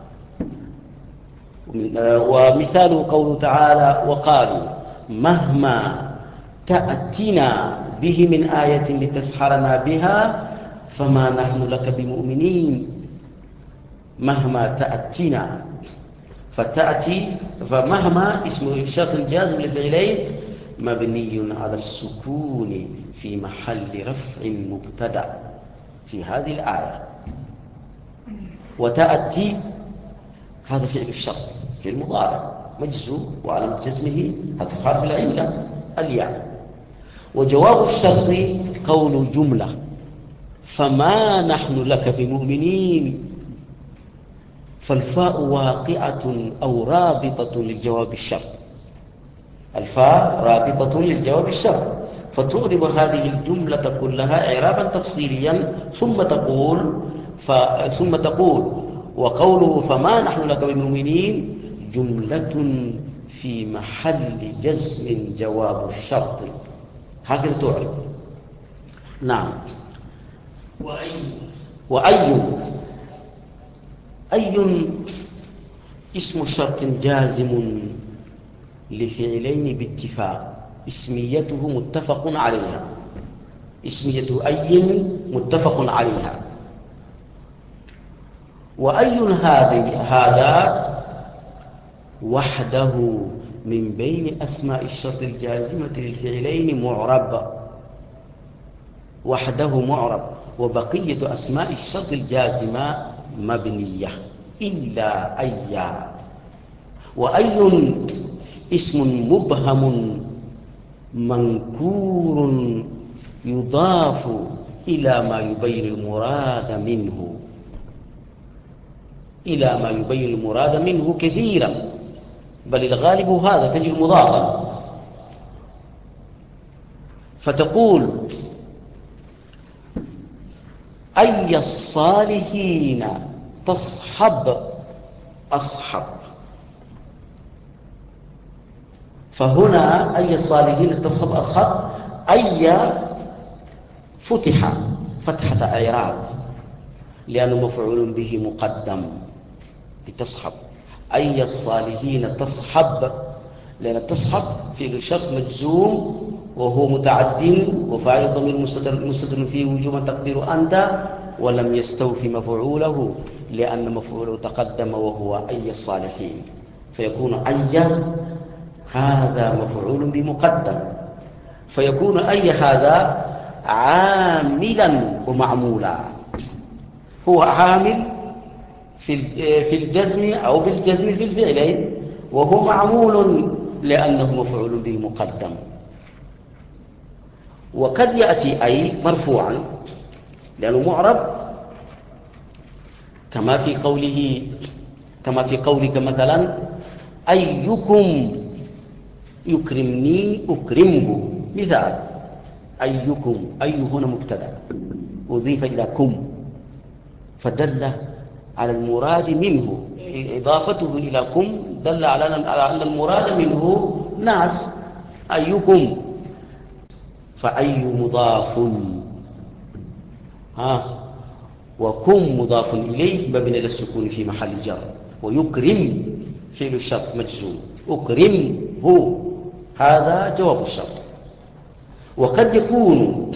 ومثاله قوله تعالى وقالوا مهما تأتنا به من آية لتسحرنا بها فما نحن لك بمؤمنين. مهما تأتنا، فتأتي فمهما اسم شرط جازم لفعلين مبني على السكون في محل رفع مبتدأ في هذه الآية. وتأتي هذا فعل الشرط في المضارع مجزوم، وعلامة جزمه حذف حرف العلة الياء. وجواب الشرط قول جملة فما نحن لك بمؤمنين، فالفاء واقعة أو رابطة للجواب الشرط. الفاء رابطة للجواب الشرط، فتعرب هذه الجملة كلها إعرابا تفصيليا، ثم تقول ف... ثم تقول وقوله فما نحن لك بمؤمنين جملة في محل جزم جواب الشرط، هكذا تعرب. نعم. وأي وأي أي اسم شرط جازم لفعلين باتفاق، اسميته متفق عليها، اسمية أي متفق عليها. وأي هذه هذا وحده من بين أسماء الشرط الجازمة للفعلين معرب، وحده معرب، وبقية أسماء الشرط الجازمة مبنية إلا أي. وأي اسم مبهم منكور يضاف إلى ما يبين المراد منه، إلى ما يبين المراد منه كثيرا، بل الغالب هذا تجد مضافا. فتقول أي الصالحين تصحب أصحب، فهنا أي الصالحين تصحب أصحب، أي فتح فتحة إعراب لأنه مفعول به مقدم لتصحب. أي الصالحين تصحب، لأن تصحب في شرط مجزوم وهو متعد وفاعل الضمير مستتر فيه وجوبا تقدير أنت، ولم يستوفي مفعوله لأن مفعوله تقدم وهو أي الصالحين، فيكون أي هذا مفعول بمقدم، فيكون أي هذا عاملا ومعمولا، هو عامل في الجزم أو بالجزم في الفعلين، وهو معمول لأنه مفعول به مقدم. وقد يأتي أي مرفوعا لأنه معرب، كما في قوله كما في قولك مثلا أيكم يكرمني أكرمه، مثال أيكم، أي هنا مبتدأ أضيف إلى كم فدل على المراد منه، إضافته إلى كم دل على أن المراد منه ناس، أيكم، فأي مضاف ها وكم مضاف إليه مبني للسكون في محل جر، ويكرم فعل الشرط مجزوم، أكرم هو هذا جواب الشرط. وقد يكون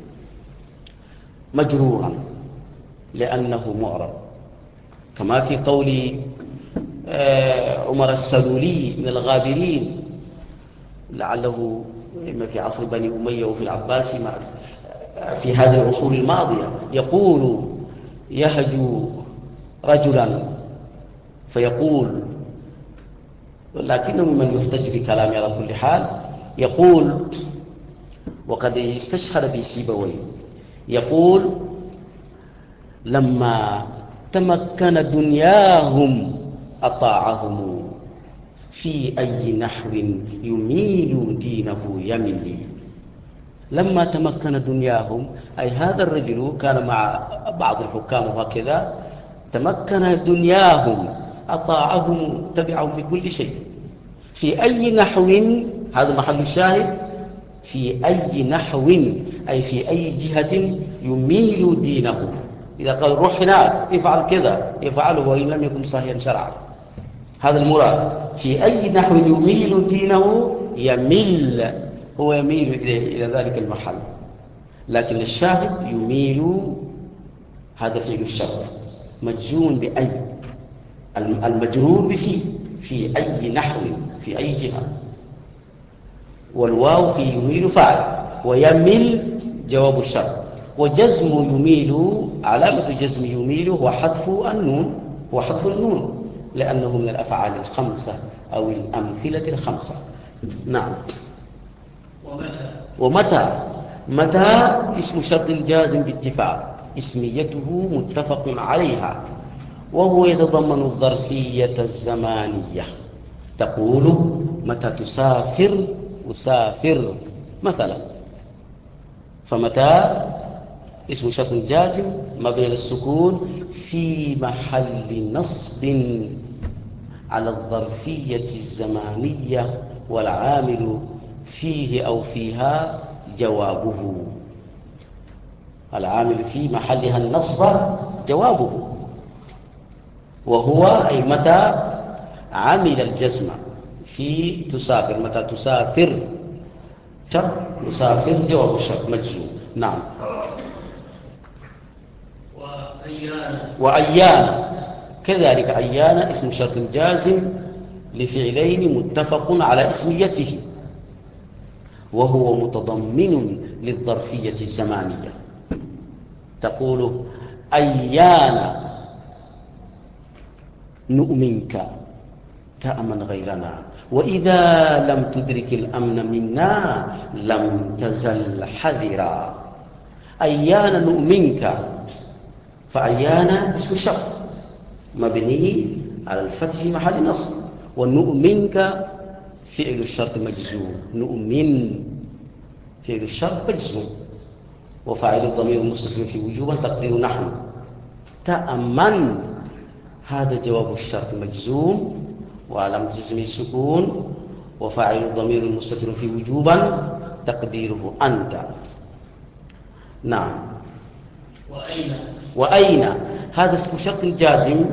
مجرورا لأنه معرب، كما في قول عمر السلولي من الغابرين، لعله إما في عصر بني أمية وفي العباس في هذه العصور الماضية، يقول يهجو رجلا فيقول، لكنه من يحتج بكلامه على كل حال، يقول وقد استشهر بسيبويه، يقول لما تمكن دنياهم أطاعهم في أي نحو يميل دينه يملي. لما تمكن دنياهم أي هذا الرجل كان مع بعض الحكام وهكذا، تمكن دنياهم أطاعهم تبعهم في كل شيء، في أي نحو، هذا محل الشاهد، في أي نحو أي في أي جهة يميل دينه، إذا قال روح هناك افعل كذا يفعله وإن لم يكن صحيحا شرعا، هذا المراد. في أي نحو يميل دينه يميل، هو يميل إلى ذلك المحل، لكن الشاهد يميل هذا فعل الشرط مجزوم بأي، المجرور بفي، في أي نحو في أي جهة، والواو في يميل فاعل، ويميل جواب الشرط. وجزم يميل علامة جزم يميل هو حذف النون، هو حذف النون لأنه من الأفعال الخمسة أو الأمثلة الخمسة. نعم. ومتى ومتى متى اسم شرط جازم باتفاق اسميته متفق عليها وهو يتضمن الظرفية الزمانية. تقول متى تسافر أسافر مثلا، فمتى اسم شرط جازم مبني للسكون في محل نصب على الظرفية الزمانية والعامل فيه أو فيها جوابه. العامل في محلها النصب جوابه، وهو أي متى عمل الجزم في تسافر. متى تسافر شرط تسافر جواب الشرط مجزوم. نعم. وأيان وأيان كذلك أيان اسم شرط جازم لفعلين متفق على اسميته وهو متضمن للظرفية الزمانية. تقول أيان نؤمنك تأمن غيرنا وإذا لم تدرك الأمن منا لم تزل حذرا. أيان نؤمنك، فأيان اسم شرط مبني على الفتح في محل نصب، ونؤمنك فعل الشرط مجزوم. نؤمن فعل الشرط مجزوم وفاعل الضمير المستتر في وجوبا تقدير نحن. تأمن هذا جواب الشرط مجزوم وعلامة جزمه السكون وفاعل الضمير المستتر في وجوبا تقديره أنت. نعم. وأين وأين هذا اسم شرط جازم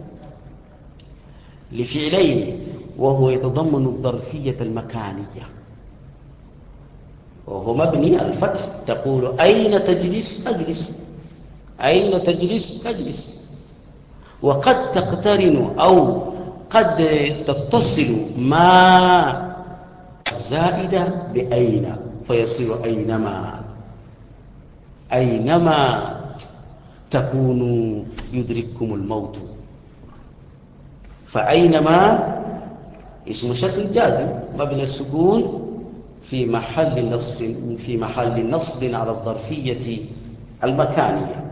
لفعلين وهو يتضمن الظرفية المكانية وهو مبني على الفتح. تقول أين تجلس أجلس، أين تجلس أجلس. وقد تقترن أو قد تتصل ما زائدة بأين فيصير أينما. أينما تكونوا يدرككم الموت. فأينما اسم شرط جازم مبني السكون في محل نصب في محل نصب على الظرفية المكانية،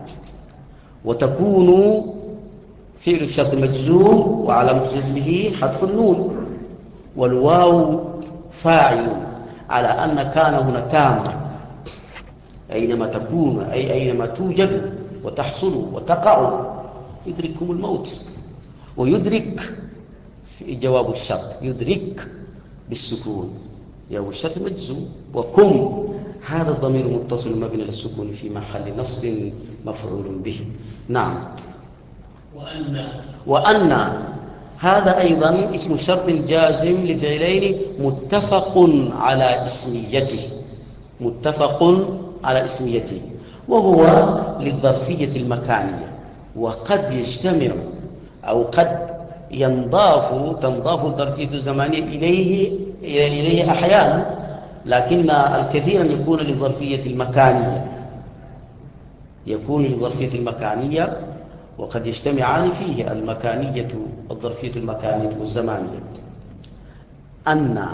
وتكون فعل الشرط مجزوم وعلامة جزمه حذف النون، والواو فاعل على أن كان هنا تامة. أينما تكون أي أينما توجد وتحصل وتقع يدرككم الموت. ويدرك في جواب الشرط يدرك بالسكون جواب الشرط مجزوم. وكم هذا الضمير متصل مبني للسكون في محل نصب مفعول به. نعم. وأن وأن هذا أيضا اسم شرط جازم لفعلين متفق على اسميته متفق على اسميته وهو للظرفية المكانية. وقد يجتمع أو قد ينضاف تنضاف الظرفية الزمانية إليه إليه أحيانا، لكن الكثير يكون للظرفية المكانية يكون للظرفية المكانية وقد يجتمعان فيه المكانية الظرفية المكانية والزمانية. أن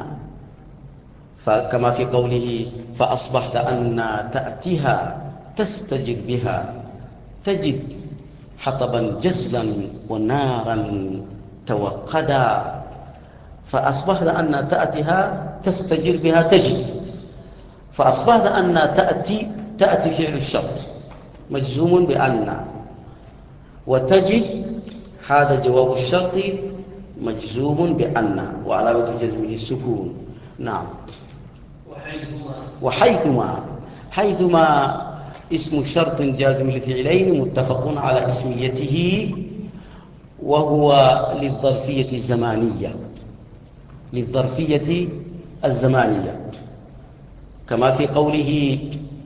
فكما في قوله فأصبحت أن تأتيها تستجر بها تجد حطبا جسلا ونارا توقدا. فأصبحت أن تأتيها تستجر بها تجد. فأصبحت أن تأتي تأتي فعل الشرط مجزوم بأن، وتجد هذا جواب الشرط مجزوم بأن وعلامة جزمه السكون. نعم. وحيثما وحيثما حيثما اسم شرط جازم لفعلين متفق على اسميته وهو للظرفية الزمانية للظرفية الزمانية كما في قوله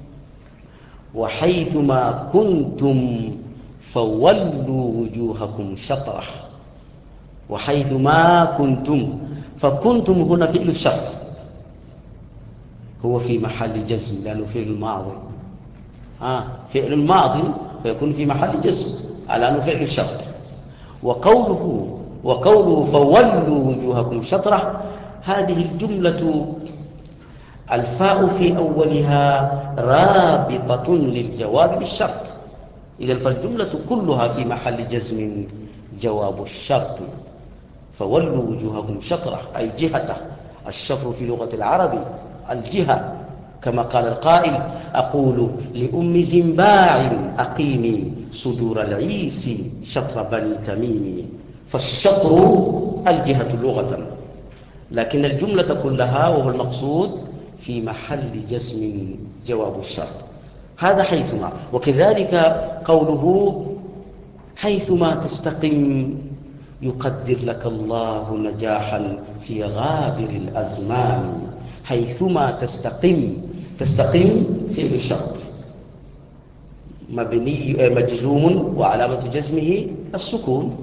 وحيثما كنتم فولوا وجوهكم شطره. وحيثما كنتم فكنتم هنا فعل الشرط هو في محل جزم لأنه فعل الماضي آه فعل الماضي فيكون في محل جزم على أنه فعل الشرط. وقوله وقوله فولوا وجوهكم شطره هذه الجملة الفاء في أولها رابطة للجواب بالشرط، إذن فالجملة كلها في محل جزم جواب الشرط. فولوا وجوهكم شطرة أي جهته. الشطر في لغة العرب الجهة، كما قال القائل: أقول لأم زنباع أقيمي صدور العيس شطر بني تميم. فالشطر الجهة لغة، لكن الجملة كلها وهو المقصود في محل جزم جواب الشرط. هذا حيثما. وكذلك قوله: حيثما تستقم يقدر لك الله نجاحا في غابر الأزمان. حيثما تستقم، تستقم فعل الشرط مبني مجزوم وعلامة جزمه السكون،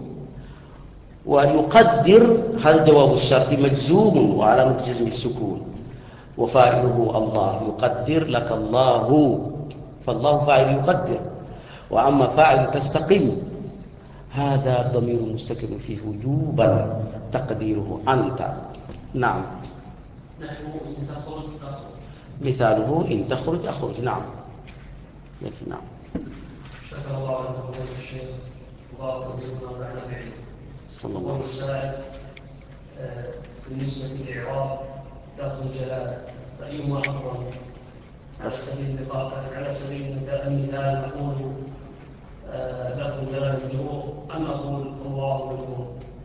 ويقدر هذا جواب الشرط مجزوم وعلامة جزمه السكون، وفاعله الله. يقدر لك الله، فالله فاعل يقدر. وأما فاعل تستقم هذا ضمير مستتر فيه وجوبا تقديره أنت. نعم. نحن إن تخرج أخرج. مثاله: إن تخرج أخرج. نعم. لكن نعم. شكر الله لكم فضيلة الشيخ وبارك فيكم ونفعنا بعلمكم. صلى الله عليه وسلم. السائل بالنسبة للإعراب لفظ الجلالة فأيهما أفضل؟ على سبيل النقاط، على سبيل المثال نقول لفظ الجلالة مجرور أم نقول الله مجرور؟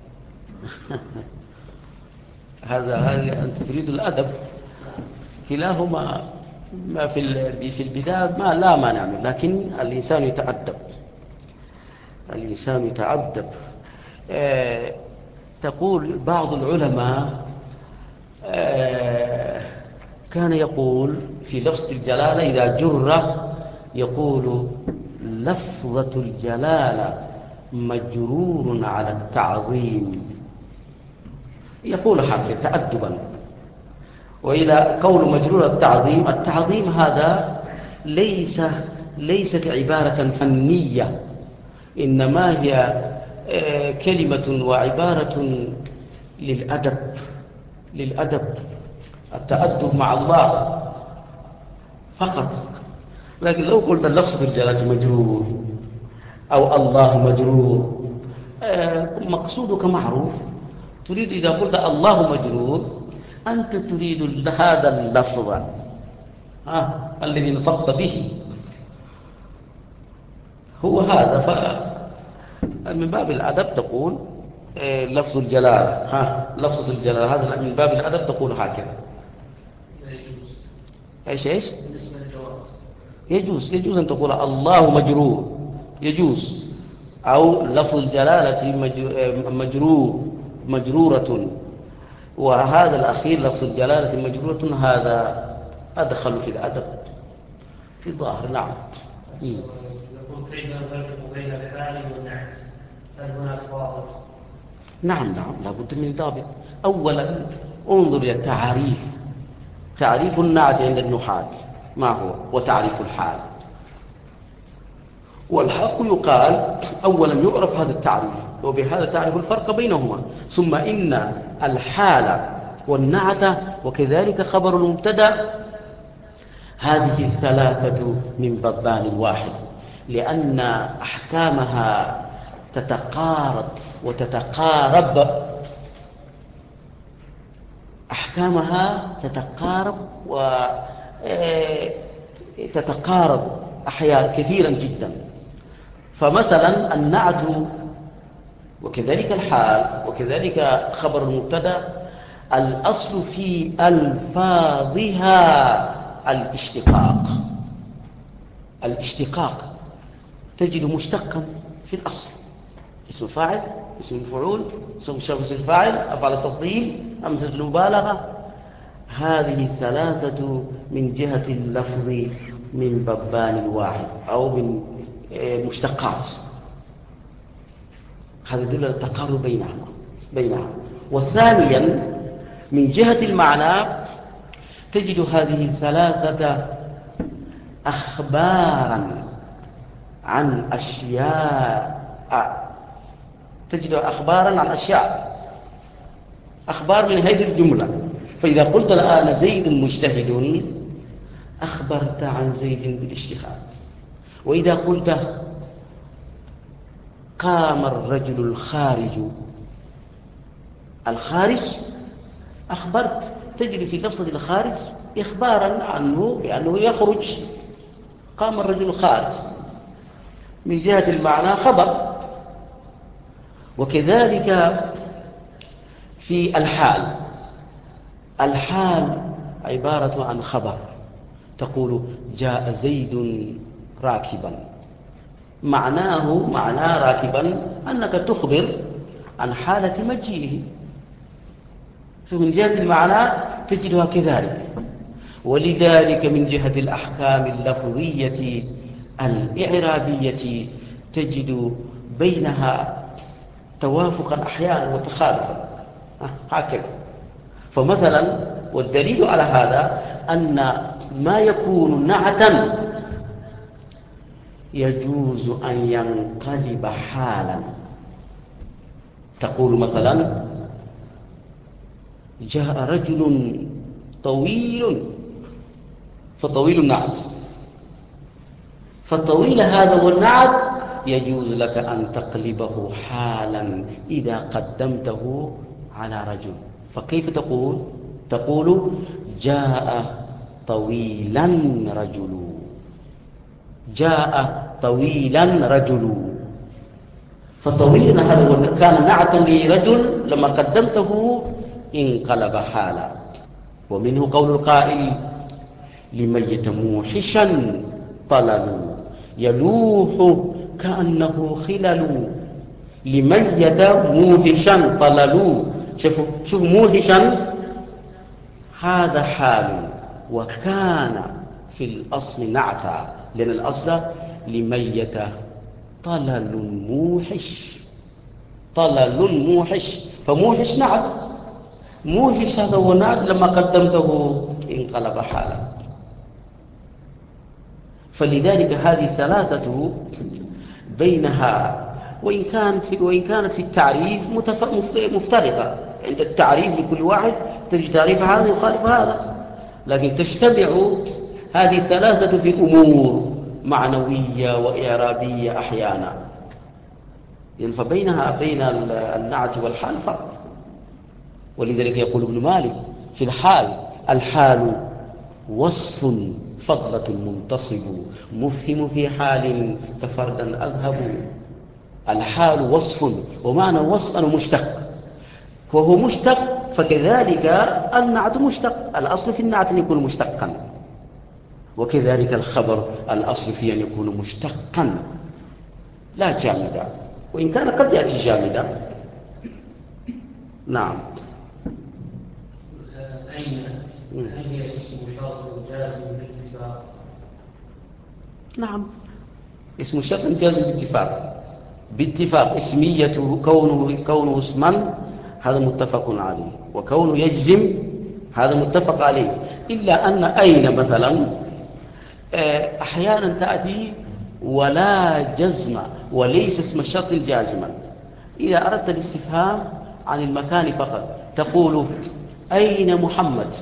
هذا هذا أنت تريد الأدب. كلاهما ما في في البداية ما لا مانع منه، لكن الإنسان يتأدب. الإنسان يتأدب. آه تقول بعض العلماء آه كان يقول في لفظ الجلالة إذا جر يقول: لفظة الجلالة مجرور على التعظيم. يقول هكذا تأدبا. وإذا قول مجرور التعظيم، التعظيم هذا ليس ليست عبارة فنية، إنما هي كلمة وعبارة للأدب. للأدب التأدب مع الله فقط. لكن لو قلت لفظ الجلالة مجرور أو الله مجرور مقصودك معروف. تريد إذا قلت الله مجرور أنت تريد هذا اللفظ آه الذي نطقت به هو هذا. فمن باب الأدب تقول آه لفظ الجلالة. ها لفظ الجلالة هذا من باب الأدب تقول هكذا. ايش ايش يجوز يجوز أن تقول الله مجرور، يجوز. أو لفظ الجلالة مجرور مجرورة، وهذا الأخير لفظ الجلالة مجرورة هذا أدخل في الأدب في الظاهر. نعم. يقول: كيف نفرق بين الحال والنعت؟ هل هناك ضابط؟ نعم نعم لابد من ضابط. أولا انظر إلى التعاريف. تعريف النعت عند النحاة ما هو؟ وتعريف الحال. والحق يقال أولا يعرف هذا التعريف، وبهذا تعرف الفرق بينهما. ثم إن الحال والنعت وكذلك خبر المبتدا هذه الثلاثة من بابان واحد، لأن أحكامها تتقارب وتتقارب. أحكامها تتقارب وتتقارب أحيانا كثيرا جدا. فمثلا النعت وكذلك الحال وكذلك خبر المبتدا الأصل في ألفاظها الاشتقاق. الاشتقاق تجد مشتقا في الأصل، اسم فاعل، اسم مفعول، اسم شخص الفاعل، أفعل التفضيل، أمثلة المبالغة. هذه الثلاثة من جهة اللفظ من بابان واحد أو من مشتقات. هذا يدل على التقارب بينها بينها. وثانيا من جهة المعنى تجد هذه الثلاثة أخبارا عن أشياء. تجد أخبارا عن أشياء، أخبار من حيث الجملة. فإذا قلت الآن زيد مجتهد أخبرت عن زيد بالاجتهاد. وإذا قلت قام الرجل الخارج الخارج أخبرت، تجري في لفظة الخارج إخبارا عنه بأنه يخرج. قام الرجل الخارج من جهة المعنى خبر. وكذلك في الحال، الحال عبارة عن خبر. تقول جاء زيد راكبا، معناه معنى راكبا أنك تخبر عن حالة مجيئه. من جهة المعنى تجدها كذلك. ولذلك من جهة الأحكام اللفظية الإعرابية تجد بينها توافقا أحيانا وتخالفا هكذا. فمثلا والدليل على هذا أن ما يكون نعتا يجوز أن ينقلب حالا. تقول مثلا جاء رجل طويل، فطويل نعت، فالطويل هذا والنعت يجوز لك أن تقلبه حالا إذا قدمته على رجل. فكيف تقول؟ تقول جاء طويلا رجل، جاء طويلا رجل. فطويلا هذا كان نعتا لرجل، لما قدمته انقلب حالا. ومنه قول القائل لميت موحشا طلل يلوح كأنه خلل. لميت موحشا طلل، شوفوا شوف موحشا هذا حال، وكان في الأصل نعتا، لأن الأصل لميت طلل موحش، طلل موحش، فموحش نعت، موحش هذا هو نعت، لما قدمته انقلب حالا. فلذلك هذه الثلاثة بينها وإن كانت في, وإن كانت في التعريف مفترقة. عند التعريف لكل واحد تجد تعريف هذا يخالف هذا، لكن تجتمع هذه الثلاثة في أمور معنوية وإعرابية أحيانا. يعني فبينها بين النعت والحال فرق. ولذلك يقول ابن مالك في الحال الحال وصف فضلة منتصب مفهم في حال كفردا أذهب. الحال وصف، ومعنى وصف أنه مشتق، وهو مشتق فكذلك النعت مشتق. الأصل في النعت أن يكون مشتقا، وكذلك الخبر الأصل فيه أن يكون مشتقا لا جامدا، وإن كان قد يأتي جامدا. نعم. أين هل هي اسم شرط جازم بالاتفاق؟ نعم، اسم شرط جازم بالاتفاق، باتفاق. اسميته كونه كونه اسما هذا متفق عليه، وكونه يجزم هذا متفق عليه. إلا أن أين مثلا أحيانا تأتي ولا جزم وليس اسم الشرط جازما. إذا أردت الاستفهام عن المكان فقط تقول أين محمد؟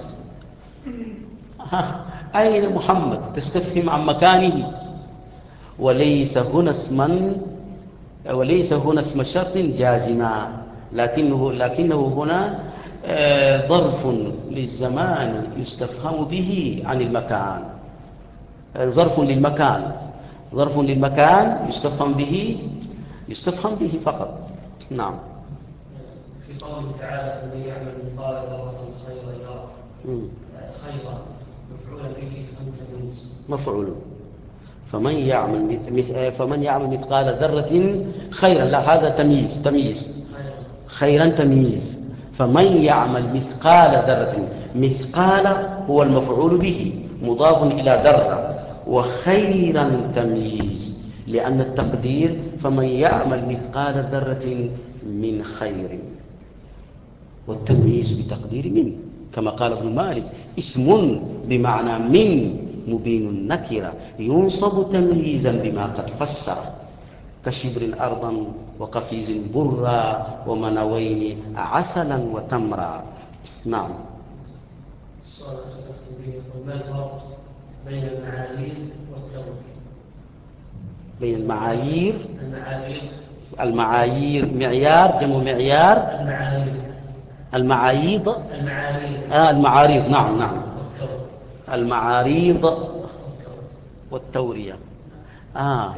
أين محمد؟ تستفهم عن مكانه، وليس هنا اسما وليس هنا اسم الشرط جازما، لكنه لكنه هنا ظرف للزمان يستفهم به عن المكان. ظرف للمكان ظرف للمكان يستفهم به يستفهم به فقط. نعم. في قوله تعالى فمن يعمل مثقال ذرة خيرا يره، خيرا مفعولا به أم تمييز؟ مفعول. فمن يعمل مث... فمن يعمل مثقال ذرة خيرا، لا هذا تمييز تمييز خيرا تمييز. فمن يعمل مثقال ذرة، مثقال هو المفعول به مضاف إلى ذرة، وخيرا تمييز، لأن التقدير فمن يعمل مثقال ذرة من خير، والتمييز بتقدير من، كما قال ابن مالك اسم بمعنى من مبين النكرة ينصب تمييزا بما قد فسر، كشبر أرضا وقفيز برا ومنوين عسلا وتمرا. نعم. السؤال الذي به ما الفرق بين المعايير والتوقيت؟ بين المعايير المعايير المعايير معيار جمع معيار المعايير المعاييض المعايير آه المعاريض نعم نعم والتوقيت. المعاريض والتورية آه.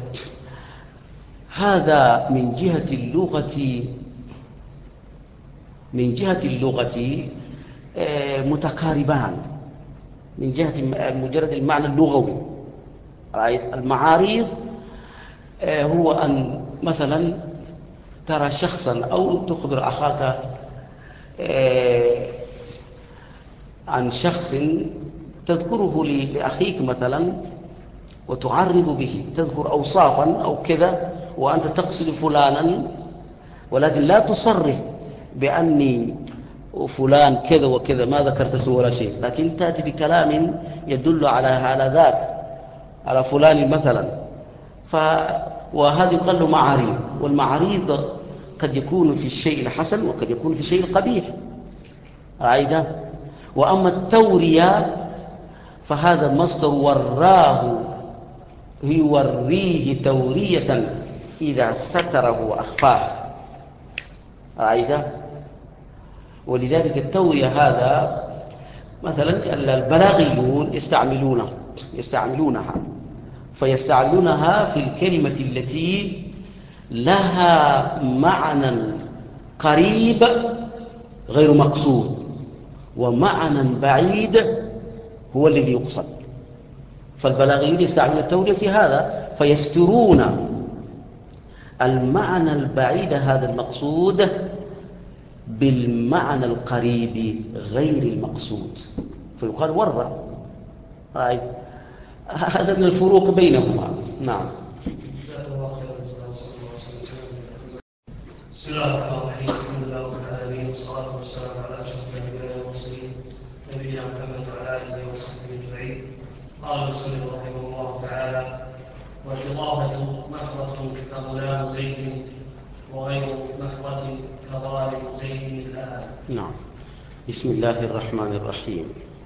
هذا من جهة اللغة من جهة اللغة آه متقاربان من جهة مجرد المعنى اللغوي. المعاريض آه هو أن مثلا ترى شخصا أو تخبر أخاك آه عن شخص تذكره لأخيك مثلا وتعرض به، تذكر أوصافا أو كذا وأنت تقصد فلانا، ولكن لا تصرح بأني فلان كذا وكذا، ما ذكرت اسمه ولا شيء، لكن تأتي بكلام يدل على على ذاك، على فلان مثلا. ف وهذا يقال له معاريض. والمعاريض قد يكون في الشيء الحسن وقد يكون في الشيء القبيح، رأيت؟ وأما التورية فهذا مصدر وراه، يوريه تورية إذا ستره وأخفاه، رأيت؟ ولذلك التورية هذا مثلا البلاغيون يستعملونه يستعملونها فيستعملونها في الكلمة التي لها معنى قريب غير مقصود ومعنى بعيد هو الذي يقصد. فالبلاغيون يستعملون التورية في هذا، فيسترون المعنى البعيد هذا المقصود بالمعنى القريب غير المقصود، فيقال ورة. هذا من الفروق بينهما. نعم. بسم الله الرحمن الرحيم. الحمد لله رب العالمين والصلاة والسلام على أشرف الأنبياء والمرسلين نبينا محمد وعلى آله وصحبه أجمعين. قال المصنف رحمه الله تعالى: والإضافة محضة كغلام زيد وغير محضة كضارب زيد الآن. نعم. بسم الله الرحمن الرحيم.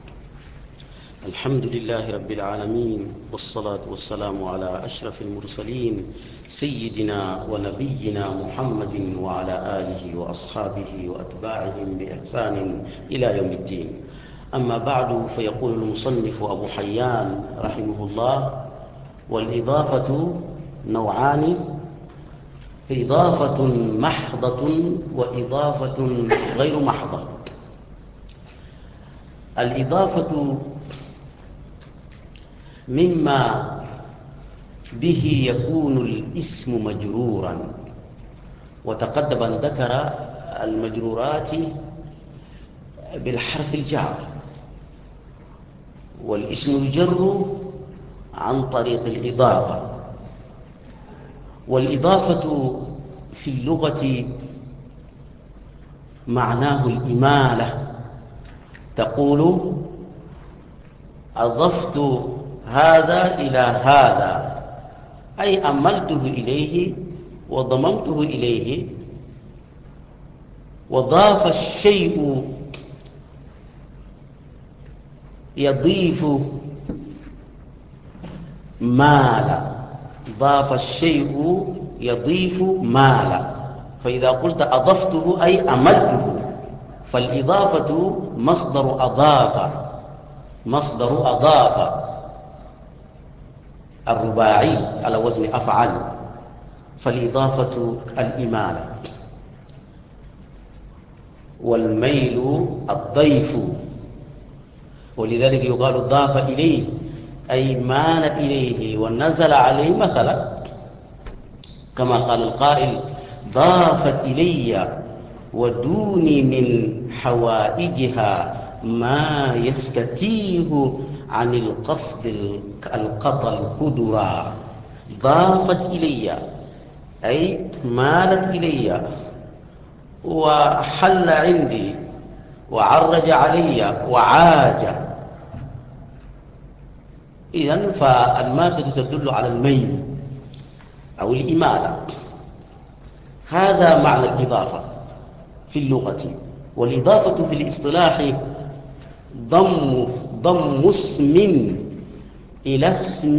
الحمد لله رب العالمين، والصلاة والسلام على أشرف المرسلين سيدنا ونبينا محمد وعلى آله وأصحابه وأتباعهم بإحسان إلى يوم الدين. أما بعد، فيقول المصنف أبو حيان رحمه الله: والإضافة نوعان: إضافة محضة وإضافة غير محضة. الإضافة مما به يكون الاسم مجرورا، وتقدم أن ذكر المجرورات بالحرف الجار، والاسم يجر عن طريق الإضافة. والإضافة في اللغة معناه الإمالة، تقول أضفت هذا إلى هذا، أي أملته إليه وضممته إليه. وضاف الشيء يضيف مالا، ضاف الشيء يضيف مالا، فإذا قلت أضفته أي أملته. فالإضافة مصدر أضاف، مصدر أضاف الرباعي على وزن أفعل، فالإضافة الإمالة. والميل الضيف، ولذلك يقال ضاف إليه أي مال إليه ونزل عليه مثلا، كما قال القائل: ضافت إلي ودوني من حوائجها ما يستتيه عن القصد القطى القدرا. ضافت إلي أي مالت إلي وحل عندي وعرج علي وعاج. إذن فالمادة تدل على الميل أو الإمالة. هذا معنى الإضافة في اللغة. والإضافة في الاصطلاح ضم ضم اسم إلى اسم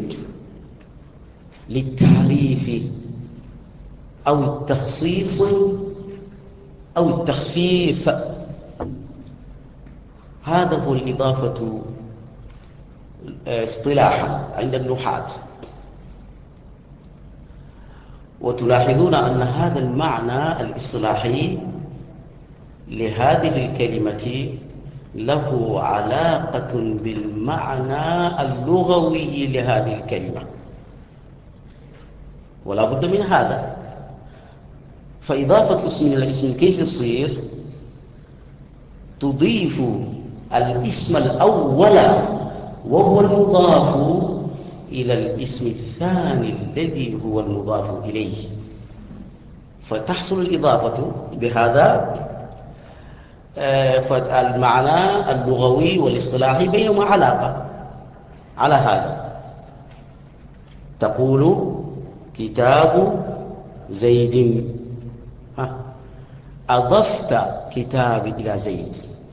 للتعريف أو التخصيص أو التخفيف. هذا هو الإضافة اصطلاحا عند النحاة. وتلاحظون أن هذا المعنى الاصطلاحي لهذه الكلمة له علاقة بالمعنى اللغوي لهذه الكلمة، ولا بد من هذا. فإضافة اسم إلى اسم كيف يصير؟ تضيف الاسم الأول وهو المضاف إلى الاسم الثاني الذي هو المضاف إليه، فتحصل الإضافة بهذا. فالمعنى اللغوي والاصطلاحي بينهما علاقة على هذا. تقول كتاب زيد، أضفت كتاب إلى زيد،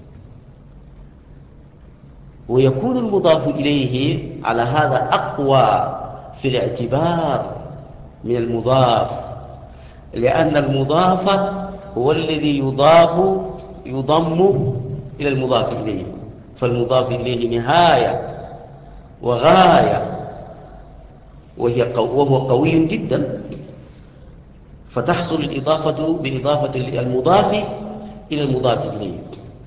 ويكون المضاف إليه على هذا أقوى في الاعتبار من المضاف، لأن المضاف هو الذي يضاف يضم إلى المضاف إليه، فالمضاف إليه نهاية وغاية، وهي قو وهو قوي جدا، فتحصل الإضافة بإضافة المضاف إلى المضاف إليه.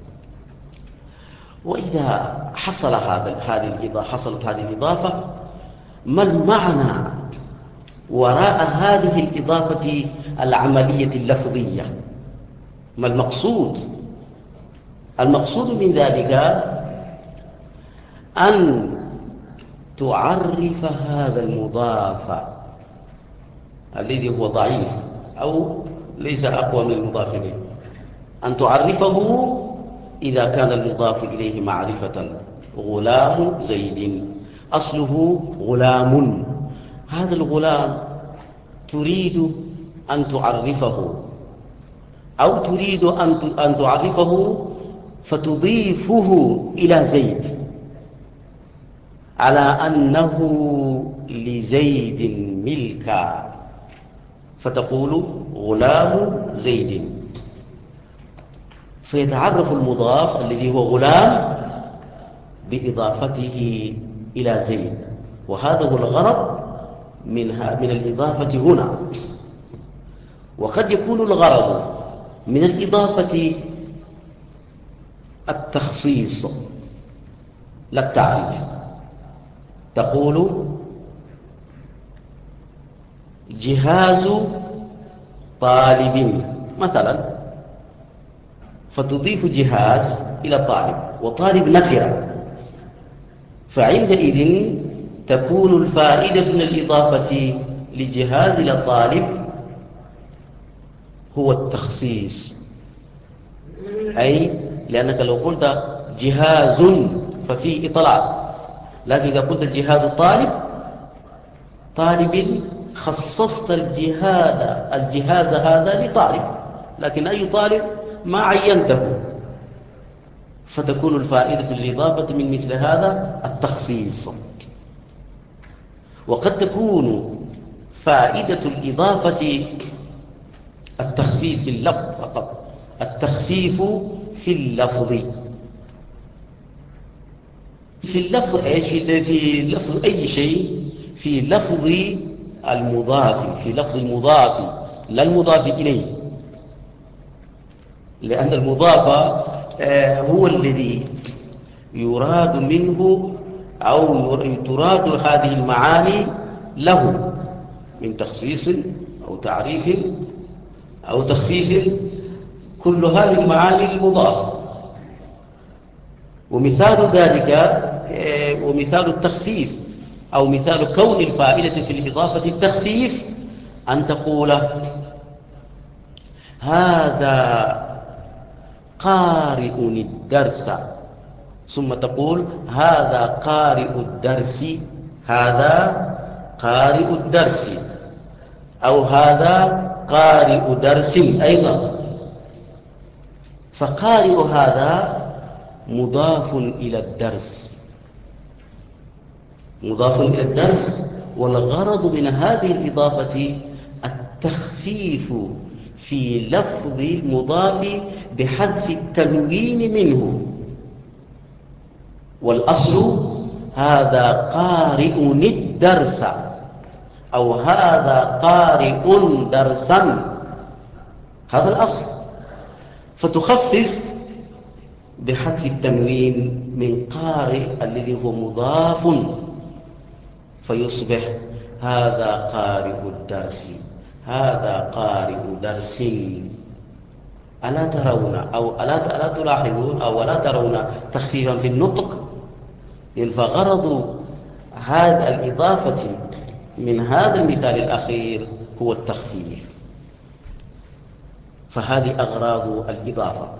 وإذا حصل هذا هذه الإضافة حصلت هذه الإضافة، ما المعنى وراء هذه الإضافة العملية اللفظية؟ ما المقصود؟ المقصود من ذلك أن تعرف هذا المضاف الذي هو ضعيف أو ليس أقوى من المضاف إليه، أن تعرفه إذا كان المضاف إليه معرفة. غلام زيد أصله غلام، هذا الغلام تريد أن تعرفه أو تريد أن تعرفه فتضيفه إلى زيد على أنه لزيد ملكا، فتقول غلام زيد، فيتعرف المضاف الذي هو غلام بإضافته إلى زيد. وهذا هو الغرض من من الإضافة هنا. وقد يكون الغرض من الإضافة التخصيص لا التعريف. تقول جهاز طالب مثلا، فتضيف جهاز إلى طالب، وطالب نكرة، فعندئذ تكون الفائدة من الإضافة لجهاز إلى طالب هو التخصيص. أي لأنك لو قلت جهاز ففيه إطلاق، لكن إذا قلت جهاز طالب طالب خصصت الجهاز الجهاز هذا لطالب، لكن أي طالب ما عينته، فتكون الفائدة للإضافة من مثل هذا التخصيص. وقد تكون فائدة الإضافة التخفيف في اللفظ فقط، التخفيف في اللفظ. في اللفظ ايش؟ في لفظ أي شيء، في لفظ المضاف، في لفظ المضاف لا المضاف إليه، لأن المضاف هو الذي يراد منه أو تراد هذه المعاني له من تخصيص أو تعريف أو تخفيف، كل هذه المعاني المضاف. ومثال ذلك ومثال التخفيف أو مثال كون الفائدة في الإضافة التخفيف أن تقول هذا قارئ الدرس، ثم تقول هذا قارئ الدرس، هذا قارئ الدرس، أو هذا قارئ درس أيضا. فقارئ هذا مضاف إلى الدرس، مضاف إلى الدرس، والغرض من هذه الإضافة التخفيف في لفظ المضاف بحذف التنوين منه. والأصل هذا قارئ الدرس، أو هذا قارئ درسا، هذا الأصل، فتخفف بحذف التنوين من قارئ الذي هو مضاف، فيصبح هذا قارئ الدرس، هذا قارئ درس. ألا ترون أو ألا ألا تلاحظون أو ألا ترون تخفيفا في النطق؟ فغرض هذا الإضافة من هذا المثال الأخير هو التخفيف. فهذه أغراض الإضافة.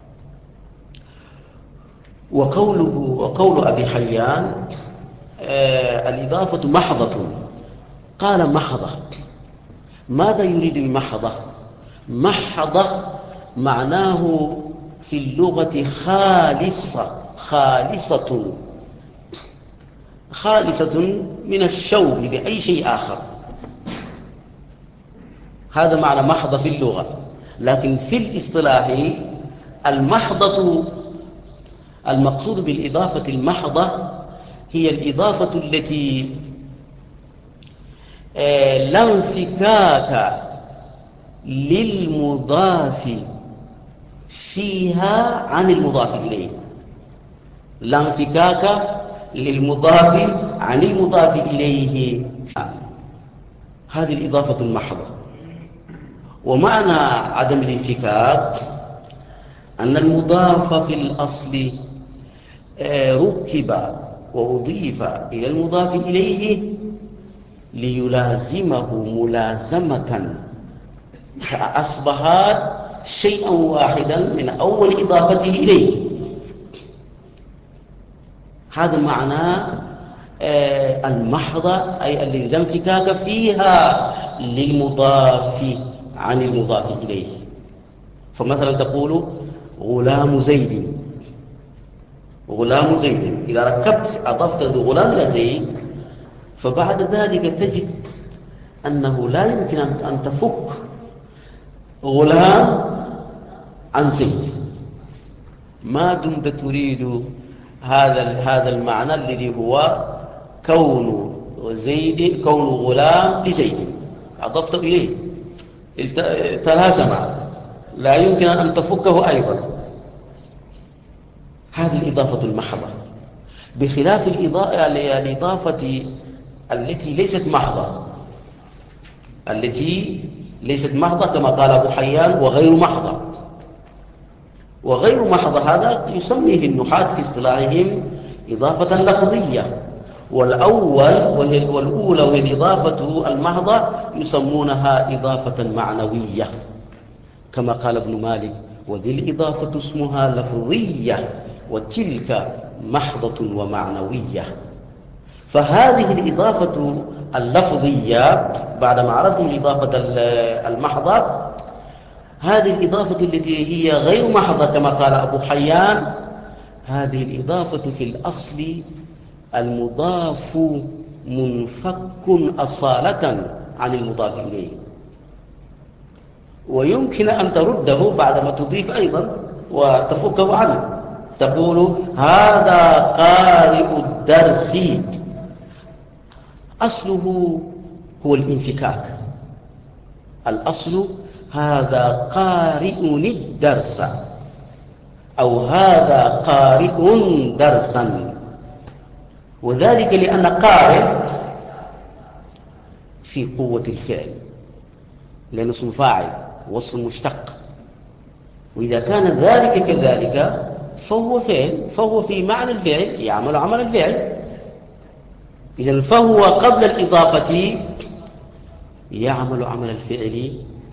وقوله وقول أبي حيان آه الإضافة محضة. قال محضة، ماذا يريد المحضة؟ محضة معناه في اللغة خالصة، خالصة خالصة من الشوب بأي شيء آخر. هذا معنى محضة في اللغة. لكن في الاصطلاح المحضة، المقصود بالإضافة المحضة هي الإضافة التي لا انفكاك للمضاف فيها عن المضاف إليه، لا انفكاك للمضاف عن المضاف إليه، هذه الإضافة المحضة. ومعنى عدم الانفكاك أن المضاف في الأصل ركب وأضيف إلى المضاف إليه ليلازمه ملازمة، فأصبح شيئا واحدا من أول إضافته إليه. هذا معنى المحضة، أي الذي لا انفكاك فيها للمضاف عن المضاف إليه. فمثلا تقول غلام زيد، غلام زيد، إذا ركبت أضفت غلام إلى زيد، فبعد ذلك تجد أنه لا يمكن أن تفك غلام عن زيد ما دمت تريد هذا هذا المعنى الذي هو كون زيد، كون غلام لزيد، أضفت إليه تلازم، لا يمكن أن تفكه أيضا. هذه الإضافة المحضة، بخلاف الإضافة التي ليست محضة، التي ليست محضة كما قال أبو حيان وغير محضة. وغير محضة هذا يسميه النحاة في اصطلاحهم إضافة لفظية، والأول وهي والأولى وهي الإضافة المحضة يسمونها إضافة معنوية، كما قال ابن مالك وذي الإضافة اسمها لفظية وتلك محضة ومعنوية. فهذه الإضافة اللفظية بعدما عرفتم الإضافة المحضة، هذه الإضافة التي هي غير محضة كما قال أبو حيان، هذه الإضافة في الأصل المضاف منفك أصالة عن المضاف إليه، ويمكن أن ترده بعدما تضيف أيضا وتفكه عنه، تقول هذا قارئ الدرس، أصله هو الانفكاك، الأصل هذا قارئ الدرس أو هذا قارئ درسا. وذلك لأن قارئ في قوة الفعل، لأنه اسم فاعل واسم مشتق، وإذا كان ذلك كذلك فهو فعل، فهو في معنى الفعل يعمل عمل الفعل. إذن فهو قبل الإضافة يعمل عمل الفعل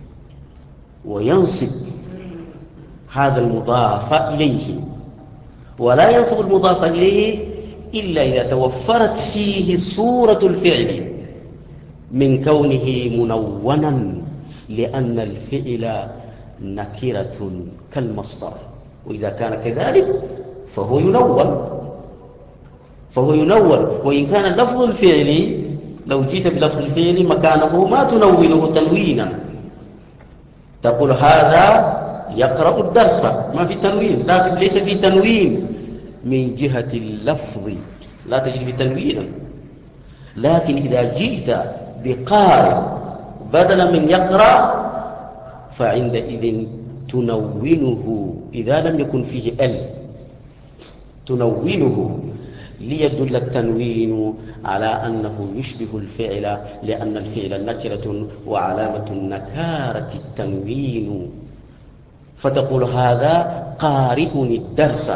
وينصب هذا المضاف إليه، ولا ينصب المضاف إليه إلا إذا توفرت فيه صورة الفعل من كونه منونا، لأن الفعل نكرة كالمصدر، وإذا كان كذلك فهو ينون فهو ينون وإن كان اللفظ الفعلي لو جيت بلفظ الفعل مكانه ما تنونه تنوينا، تقول هذا يقرأ الدرس، ما في تنوين، لكن ليس في تنوين من جهة اللفظ، لا تجد في تنوينا. لكن إذا جئت بقارئ بدلا من يقرأ فعندئذ تنونه إذا لم يكن فيه ال، تنونه ليدل التنوين على أنه يشبه الفعل، لأن الفعل نكرة وعلامة النكارة التنوين. فتقول هذا قارئ الدرس.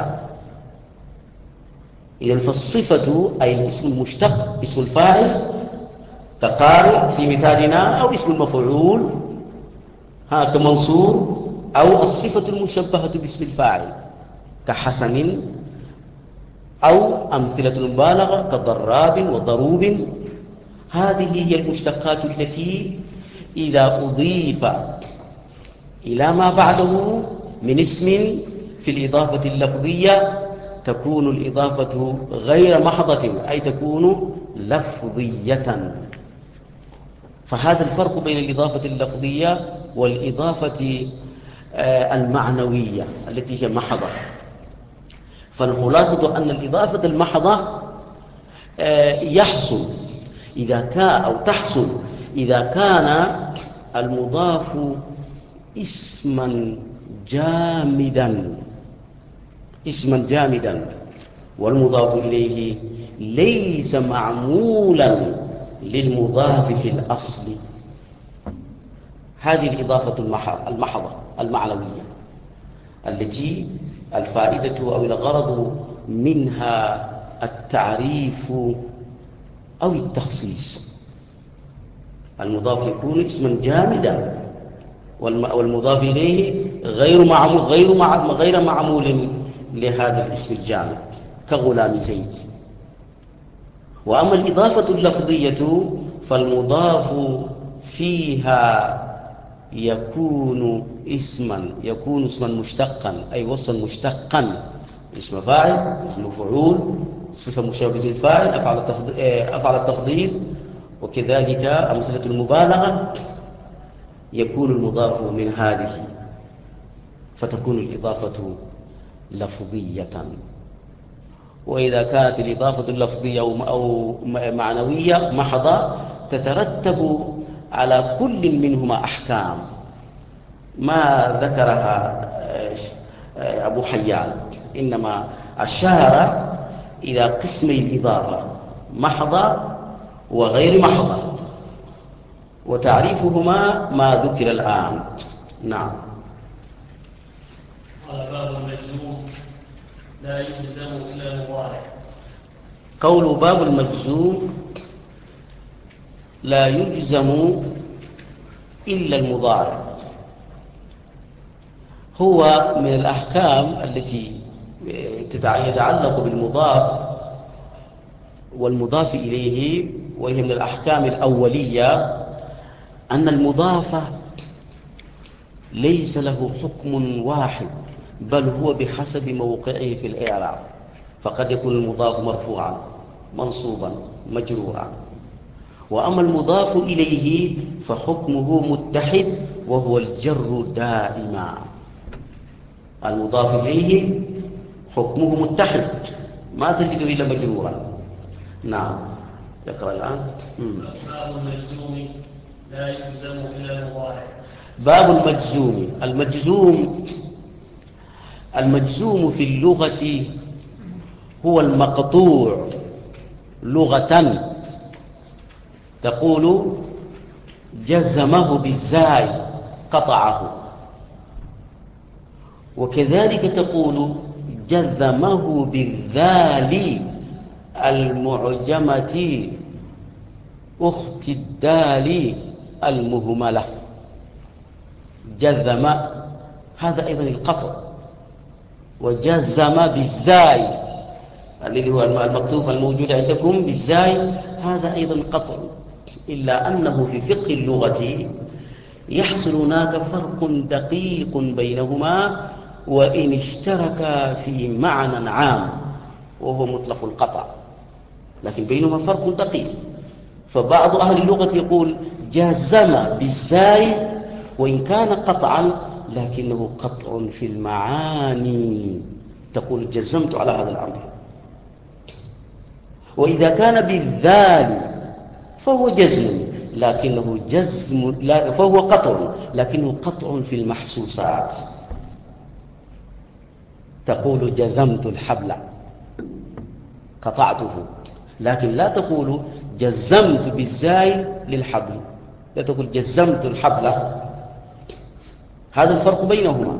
إذن فالصفة أي الاسم المشتق اسم الفاعل كقارئ في مثالنا، أو اسم المفعول ها كمنصور، أو الصفة المشبهة باسم الفاعل كحسن، أو أمثلة المبالغة كضراب وضروب. هذه هي المشتقات التي إذا أضيف إلى ما بعده من اسم في الإضافة اللفظية تكون الإضافة غير محضة، أي تكون لفظية. فهذا الفرق بين الإضافة اللفظية والإضافة المعنوية التي هي محضة. فالخلاصة أن الإضافة المحضة يحصل إذا كان أو تحصل إذا كان المضاف اسما جامدا اسما جامدا والمضاف إليه ليس معمولا للمضاف في الأصل. هذه الإضافة المحضة المعنوية التي الفائدة أو الغرض منها التعريف أو التخصيص. المضاف يكون اسما جامدا والمضاف إليه غير معمول غير معمول غير معمول لهذا الاسم الجامد كغلام زيد. وأما الإضافة اللفظية فالمضاف فيها يكون اسما يكون اسما مشتقا، أي وصفا مشتقا، اسم فاعل، اسم مفعول، صفة مشابهة للفاعل، أفعل التفضيل، وكذلك أمثلة المبالغة يكون المضاف من هذه، فتكون الإضافة لفظية. وإذا كانت الإضافة اللفظية أو معنوية محضة تترتب على كل منهما أحكام ما ذكرها أبو حيان، إنما الشهر إلى قسمي الإضافة محضة وغير محضة، وتعريفهما ما ذكر الآن. نعم. قال باب المجزوم لا يجزم إلا المضارع. قول باب المجزوم لا يجزم إلا المضارع هو من الأحكام التي يتعلق بالمضاف والمضاف إليه، وهي من الأحكام الأولية أن المضاف ليس له حكم واحد، بل هو بحسب موقعه في الإعراب. فقد يكون المضاف مرفوعا منصوبا مجرورا. وأما المضاف إليه فحكمه متحد وهو الجر دائما. المضاف إليه حكمه متحد ما تجد إلا مجرورا. نعم. يقرأ الآن. باب المجزوم لا يجزم إلا المضارع. باب المجزوم. المجزوم المجزوم في اللغة هو المقطوع لغة. تقول جزمه بالزاي قطعه، وكذلك تقول جزمه بالذال المعجمة أخت الدال المهملة. جزم هذا أيضا القطع، وجزم بالزاي الذي هو المكتوب الموجود عندكم بالزاي هذا أيضا قطع، إلا أنه في فقه اللغة يحصل هناك فرق دقيق بينهما، وإن اشتركا في معنى عام وهو مطلق القطع، لكن بينهما فرق دقيق. فبعض أهل اللغة يقول جزم بالزاي وإن كان قطعا لكنه قطع في المعاني، تقول جزمت على هذا الأمر. وإذا كان بالذال فهو جزم لكنه جزم لا فهو قطع لكنه قطع في المحسوسات، تقول جذمت الحبل قطعته، لكن لا تقول جزمت بالزاي للحبل، لا تقول جزمت الحبل. هذا الفرق بينهما،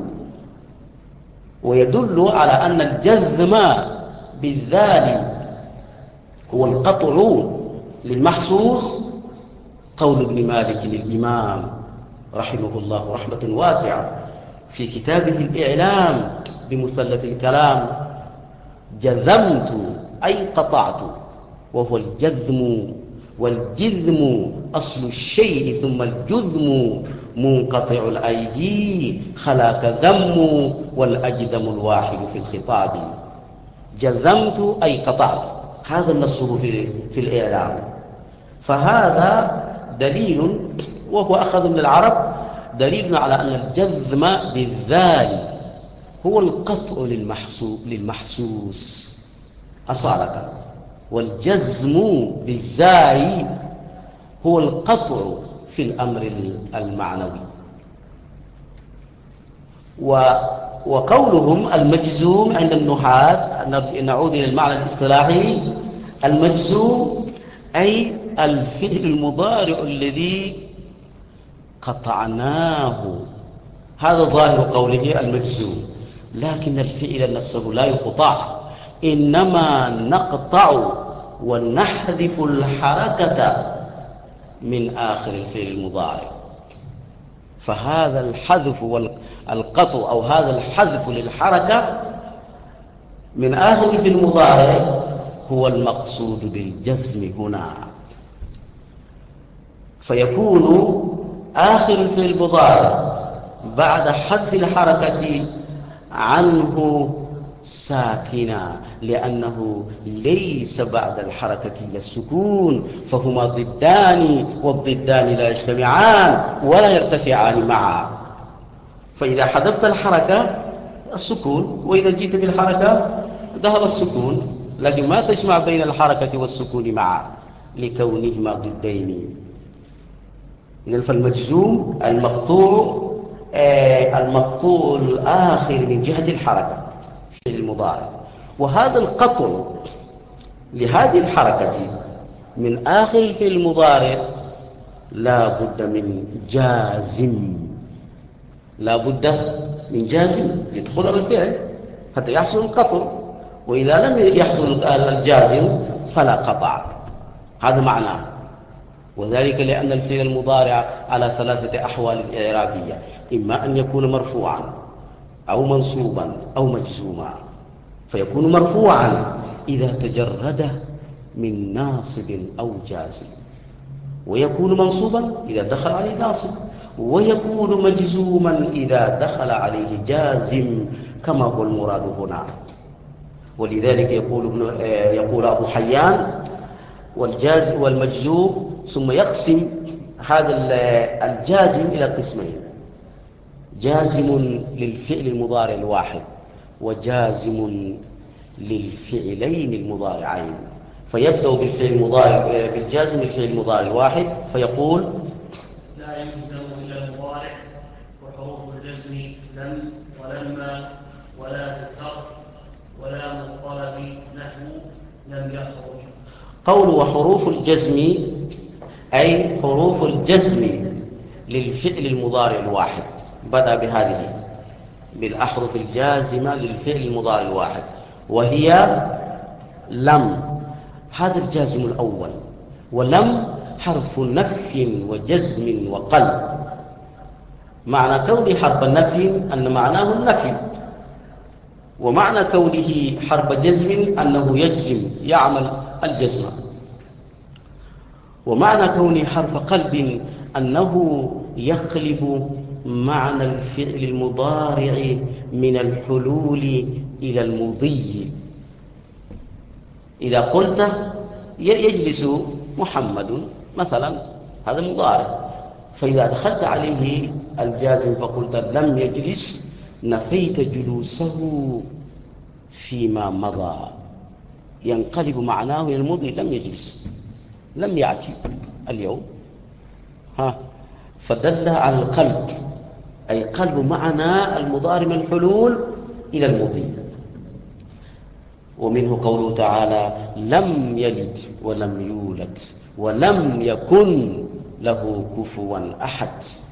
ويدل على أن الجزم بالذال هو القطع للمحسوس قول ابن مالك للإمام رحمه الله رحمة واسعة في كتابه الإعلام بمثلث الكلام: جذمت أي قطعت، وهو الجذم، والجذم أصل الشيء ثم الجذم منقطع الأيدي خلاك ذم والأجذم الواحد في الخطاب. جذمت أي قطعت، هذا النص في, في الإعلام. فهذا دليل، وهو أخذ من العرب، دليل على أن الجذم بالذال هو القطع للمحسوس أصالة، والجزم بالزاي هو القطع في الأمر المعنوي. وقولهم المجزوم عند النحاة، نعود إلى المعنى الاصطلاحي، المجزوم أي الفعل المضارع الذي قطعناه، هذا ظاهر قوله المجزوم، لكن الفعل نفسه لا يقطع، إنما نقطع ونحذف الحركة من آخر الفعل المضارع. فهذا الحذف والقطع أو هذا الحذف للحركة من آخر الفعل المضارع هو المقصود بالجزم هنا. فيكون آخر الفعل المضارع بعد حذف الحركة عنه ساكنا، لأنه ليس بعد الحركة إلا السكون، فهما ضدان، والضدان لا يجتمعان ولا يرتفعان معا. فإذا حذفت الحركة السكون، وإذا جئت بالحركة ذهب السكون، لكن ما تجمع بين الحركة والسكون معا لكونهما ضدين. إذن فالمجزوم المقطوع آه المقطوع الآخر من جهة الحركة في المضارع، وهذا القطع لهذه الحركة من آخر الفعل المضارع لا بد من جازم، لا بد من جازم يدخل على الفعل حتى يحصل القطع، وإذا لم يحصل الجازم فلا قطع. هذا معناه، وذلك لأن الفعل المضارع على ثلاثة أحوال إعرابية: إما أن يكون مرفوعا أو منصوبا أو مجزوما. فيكون مرفوعا إذا تجرد من ناصب أو جازم، ويكون منصوبا إذا دخل عليه ناصب، ويكون مجزوما إذا دخل عليه جازم، كما هو المراد هنا. ولذلك يقول ابن يقول أبو حيان: والجازم والمجزوم، ثم يقسم هذا الجازم إلى قسمين: جازم للفعل المضارع الواحد، وجازم للفعلين المضارعين. فيبدأ بالفعل المضارع بالجازم للفعل المضارع الواحد فيقول: لا يلزم إلا المضارع، وحروف الجزم لم ولما ولا بالترك ولا مضطرب نحو لم يخرج. قول وحروف الجزم أي حروف الجزم للفعل المضارع الواحد، بدأ بهذه بالأحرف الجازمة للفعل المضارع الواحد، وهي لم، هذا الجازم الأول، ولم حرف نفي وجزم وقلب. معنى كونه حرف النفي أن معناه النفي، ومعنى كونه حرف جزم أنه يجزم يعمل الجزم، ومعنى كونه حرف قلب أنه يقلب معنى الفعل المضارع من الحلول إلى المضي. إذا قلت يجلس محمد مثلا، هذا مضارع، فإذا أدخلت عليه الجازم فقلت لم يجلس، نفيت جلوسه فيما مضى، ينقلب معناه إلى المضي، لم يجلس، لم يأتي اليوم. ها، فدل على القلب، أي قلب معنى المضارع من الحلول إلى المضي. ومنه قوله تعالى لم يلد ولم يولد ولم يكن له كفوا أحد،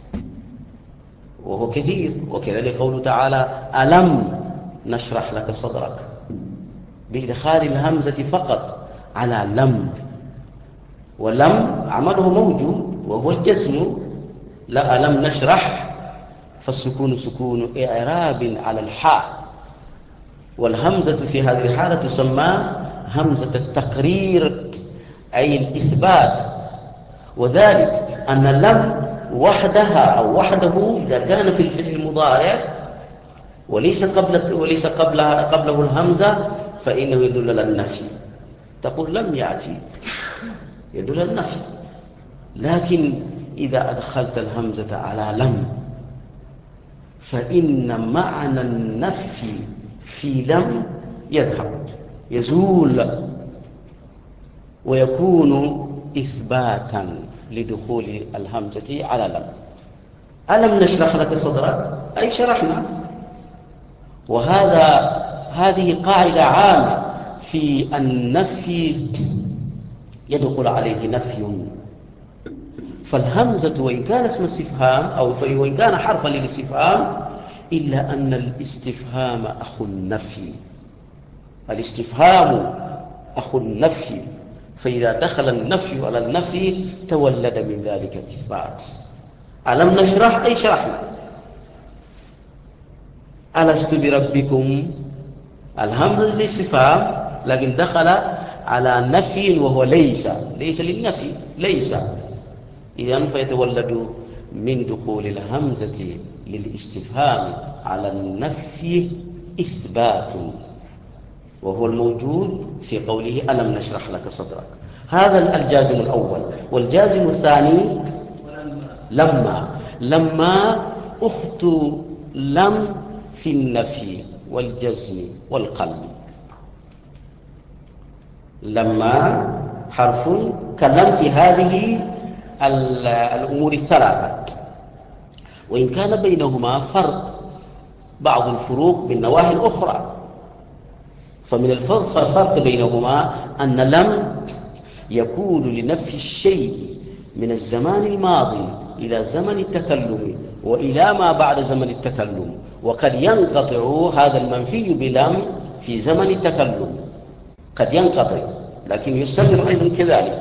وهو كثير. وكذلك قوله تعالى ألم نشرح لك صدرك، بإدخال الهمزة فقط على لم، ولم عمله موجود وهو الجزم، لا ألم نشرح، فالسكون سكون إعراب على الحاء، والهمزة في هذه الحالة تسمى همزة التقرير أي الإثبات. وذلك أن لم وحدها أو وحده إذا كان في الفعل المضارع وليس قبل وليس قبلها قبله الهمزة فإنه يدل على النفي. تقول لم يأتي يدل على النفي، لكن إذا أدخلت الهمزة على لم فإن معنى النفي في لم يذهب، يزول، ويكون إثباتا لدخول الهمزة على لم. ألم نشرح لك صدرك، أي شرحنا. وهذا هذه قاعدة عامة في النفي، يدخل عليه نفي. فالهمزة وإن كان اسم استفهام أو وإن كان حرفا للاستفهام، إلا أن الاستفهام أخو النفي، الاستفهام أخو النفي، فإذا دخل النفي على النفي تولد من ذلك الإثبات. ألم نشرح، أي شرحنا. ألست بربكم، الهمزة للاستفهام لكن دخل على نفي وهو ليس، ليس للنفي ليس، إذن فيتولد من دخول الهمزة للاستفهام على النفي إثبات، وهو الموجود في قوله ألم نشرح لك صدرك. هذا الجازم الأول. والجازم الثاني لما. لما أخت لم في النفي والجزم والقلب. لما حرف كلم في هذه الأمور الثلاثة، وإن كان بينهما فرق، بعض الفروق بالنواحي الأخرى. فمن الفرق بينهما أن لم يكون لنفي الشيء من الزمان الماضي إلى زمن التكلم وإلى ما بعد زمن التكلم، وقد ينقطع هذا المنفي بلم في زمن التكلم، قد ينقطع لكن يستمر أيضا كذلك.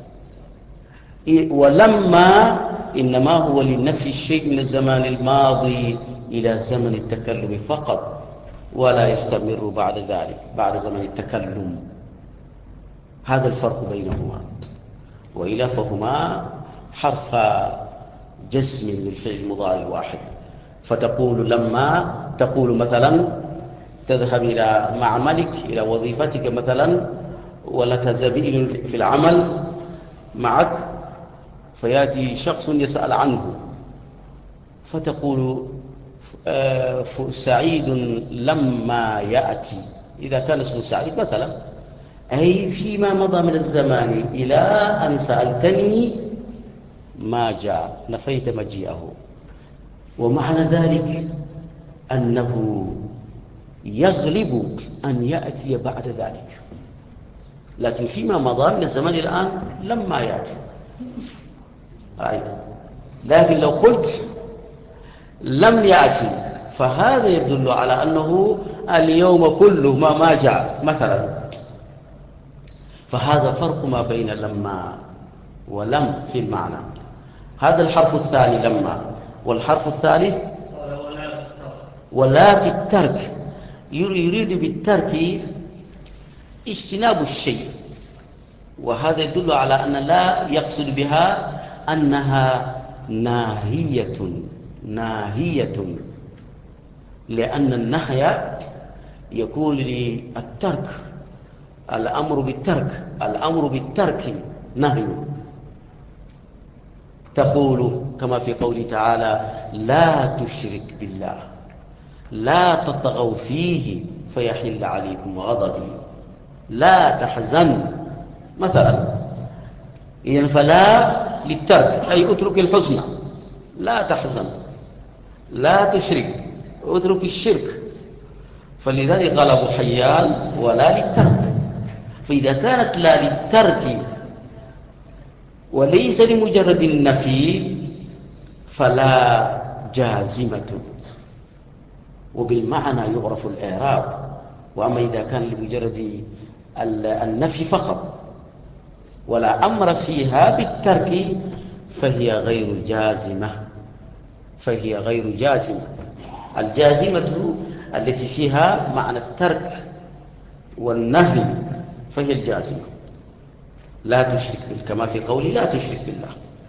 ولما إنما هو لنفي الشيء من الزمان الماضي إلى زمن التكلم فقط، ولا يستمر بعد ذلك بعد زمن التكلم. هذا الفرق بينهما. وإلا فهما حرف جزم للفعل المضارع الواحد. فتقول لما، تقول مثلا تذهب إلى معملك إلى وظيفتك مثلا، ولك زميل في العمل معك، فيأتي شخص يسأل عنه، فتقول آه سعيد لما يأتي، إذا كان اسمه سعيد مثلا، أي فيما مضى من الزمان إلى أن سألتني ما جاء، نفيت مجيئه. ومعنى ذلك أنه يغلب أن يأتي بعد ذلك، لكن فيما مضى من الزمان الآن لما يأتي. لكن لو قلت لم يأتي فهذا يدل على أنه اليوم كله ما ما جاء مثلا. فهذا فرق ما بين لما ولم في المعنى. هذا الحرف الثاني لما. والحرف الثالث ولا في الترك، يريد بالترك اجتناب الشيء، وهذا يدل على أن لا يقصد بها أنها ناهية ناهية لأن النهي يكون للترك، الأمر بالترك، الأمر بالترك نهي. تقول كما في قوله تعالى: لا تشرك بالله، لا تطغوا فيه فيحل عليكم غضبي، لا تحزن مثلا. إذن فلا للترك، أي اترك الحزن، لا تحزن، لا تشرك، اترك الشرك. فلذلك غلبوا حيان ولا للترك. فإذا كانت لا للترك وليس لمجرد النفي فلا جازمة، وبالمعنى يعرف الإعراب. وأما إذا كان لمجرد النفي فقط ولا أمر فيها بالترك فهي غير جازمة، فهي غير جازمة. الجازمة التي فيها معنى الترك والنهي فهي الجازمة. لا تشرك بالله، كما في قولي لا تشرك بالله.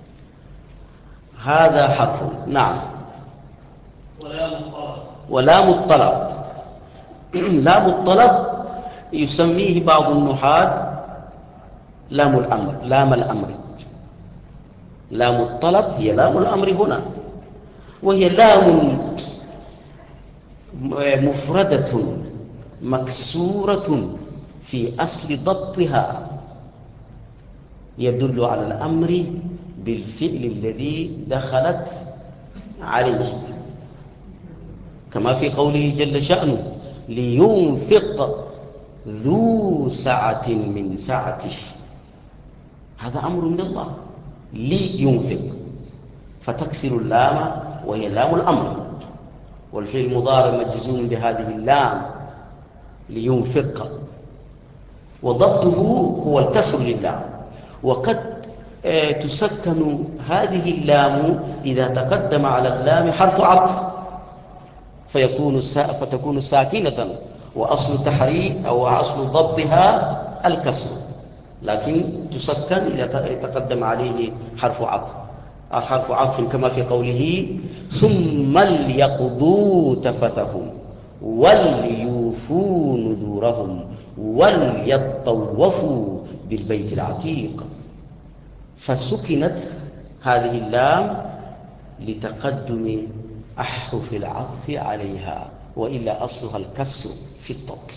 هذا حرف. نعم. ولا مطلب. ولا مطلب. لام الطلب يسميه بعض النحاة لام الأمر، لام الأمر. لام الطلب هي لام الأمر هنا، وهي لام مفردة مكسورة في أصل ضبطها، يدل على الأمر بالفعل الذي دخلت عليه، كما في قوله جل شأنه: لينفق ذو سعة من سعته. هذا أمر من الله، لينفق، فتكسر اللام وهي لام الأمر، والفعل المضارع مجزوم بهذه اللام لينفق، وضبطه هو الكسر للام. وقد تسكن هذه اللام إذا تقدم على اللام حرف عطف فيكون فتكون ساكنة، وأصل تحريك أو أصل ضبطها الكسر، لكن تسكن إذا تقدم عليه حرف عطف، حرف عطف كما في قوله: ثم ليقضوا تفتهم وليوفوا نذورهم وليطوفوا بالبيت العتيق. فسكنت هذه اللام لتقدم أحرف العطف عليها، وإلا أصلها الكسر في الضبط.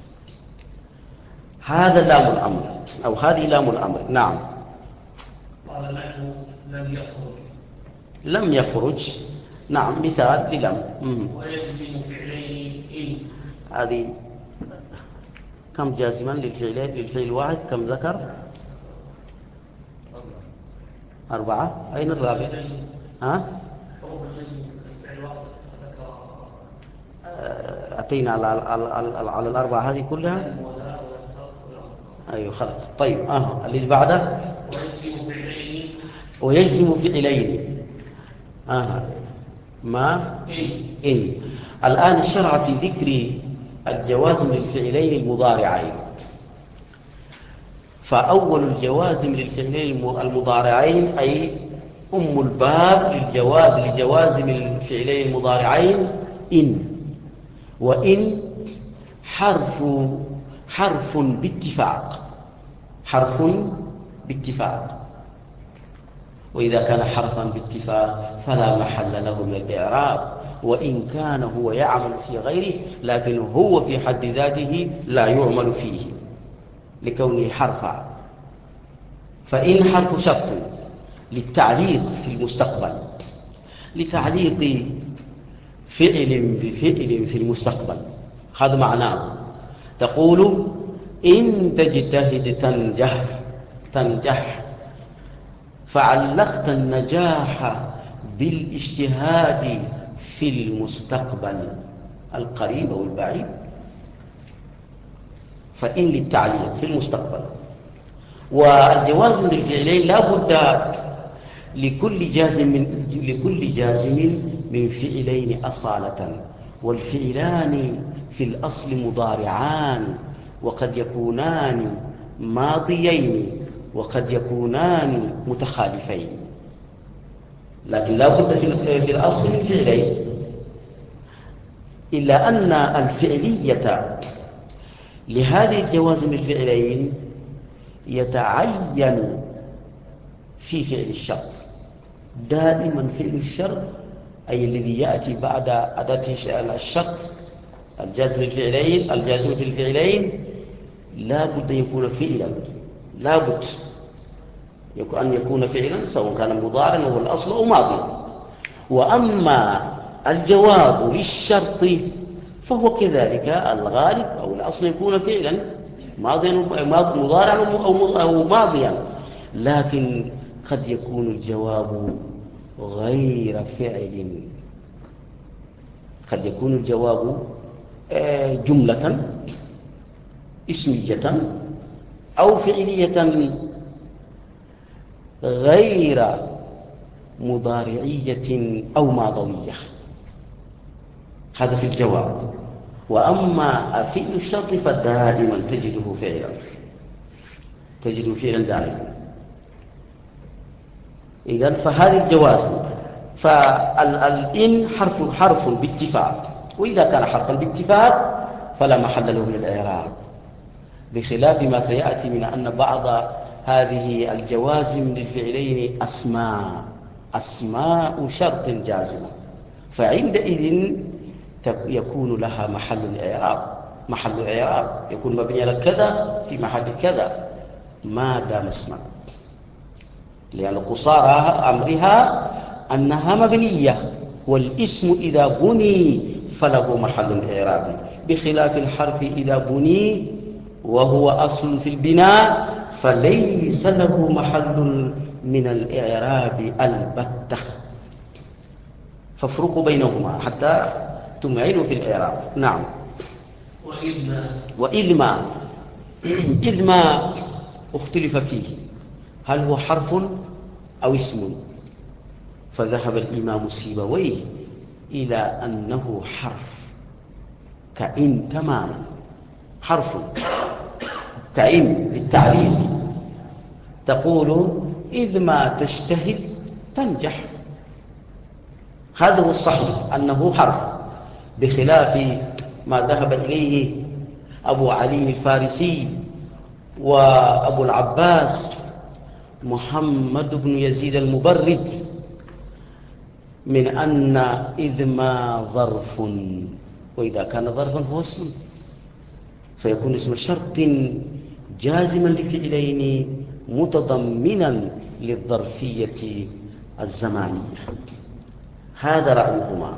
هذا لام الأمر أو هذه لام الأمر. نعم. قال نحن لم يخرج. لم يخرج. نعم، مثال للم. ويجزم فعلين إن. هذه كم جازما للفعلين؟ للفعل الواحد كم ذكر؟ أربعة. أين الرابع؟ ها؟ أتينا على على على الأربعة هذه كلها. أيوة خلاص. طيب آه اللي بعده ويجزم فعلين. ويجزم فعلين. آه ما إن. إن. الآن الشرع في ذكر الجوازم للفعلين المضارعين. فأول الجوازم للفعلين المضارعين أي أم الباب للجواز لجوازم الفعلين المضارعين إن. وإن حرف حرف باتفاق، حرف باتفاق. وإذا كان حرفا باتفاق فلا محل له من الإعراب، وإن كان هو يعمل في غيره لكن هو في حد ذاته لا يعمل فيه لكونه حرفا. فإن حرف شرط للتعليق في المستقبل، لتعليق فعل بفعل في المستقبل. هذا معناه. تقول: إن تجتهد تنجح، تنجح. فعلقت النجاح بالاجتهاد في المستقبل القريب أو البعيد. فإن للتعليق في المستقبل. والجوازم للفعلين لا بد لكل جازم من لكل جازم من فعلين أصالة، والفعلان في الأصل مضارعان، وقد يكونان ماضيين وقد يكونان متخالفين، لكن لا بد في الأصل من فعلين. إلا أن الفعلية لهذه الجوازم الفعلين يتعين في فعل الشرط. دائما فعل الشرط أي الذي يأتي بعد أداة الشرط الجازم الفعلين الجازم في الفعلين لا بد أن يكون فعلا، لا بد أن يكون فعلا سواء كان مضارعا أو الأصل أو ماضيا. وأما الجواب للشرط فهو كذلك الغالب أو الأصل يكون فعلا ماضيا مضارعا أو ماضيا، لكن قد يكون الجواب غير فعل، قد يكون الجواب جملة اسمية أو فعلية غير مضارعية أو ماضوية، هذا في الجواب. وأما فعل الشرط فدائما تجده فعلا، تجده فعلا دائما. إذن فهذه الجوازم، فالإن حرف حرف باتفاق، وإذا كان حرفا باتفاق فلا محل له من الإعراب، بخلاف ما سيأتي من أن بعض هذه الجوازم للفعلين أسماء أسماء شرط جازمة، فعندئذ يكون لها محل الإعراب، محل الإعراب يكون مبني على كذا في محل كذا ما دام اسما، لأن قصارى أمرها أنها مبنية، والاسم إذا بني فله محل الإعراب، بخلاف الحرف إذا بني وهو أصل في البناء فليس له محل من الإعراب البتة. فافرقوا بينهما حتى تمعنوا في الإعراب. نعم. وإذ وإذ ما إذ ما اختلف فيه هل هو حرف أو اسم، فذهب الإمام السيبويه إلى أنه حرف كإن تماما، حرف كإن للتعليل، تقول إذ ما تجتهد تنجح، هذا هو الصحيح أنه حرف، بخلاف ما ذهب إليه أبو علي الفارسي وأبو العباس محمد بن يزيد المبرد من أن إذ ما ظرف، وإذا كان ظرفا فهو اسم، فيكون اسم شرط جازما لفعلين متضمنا للظرفية الزمانية. هذا رأيهما.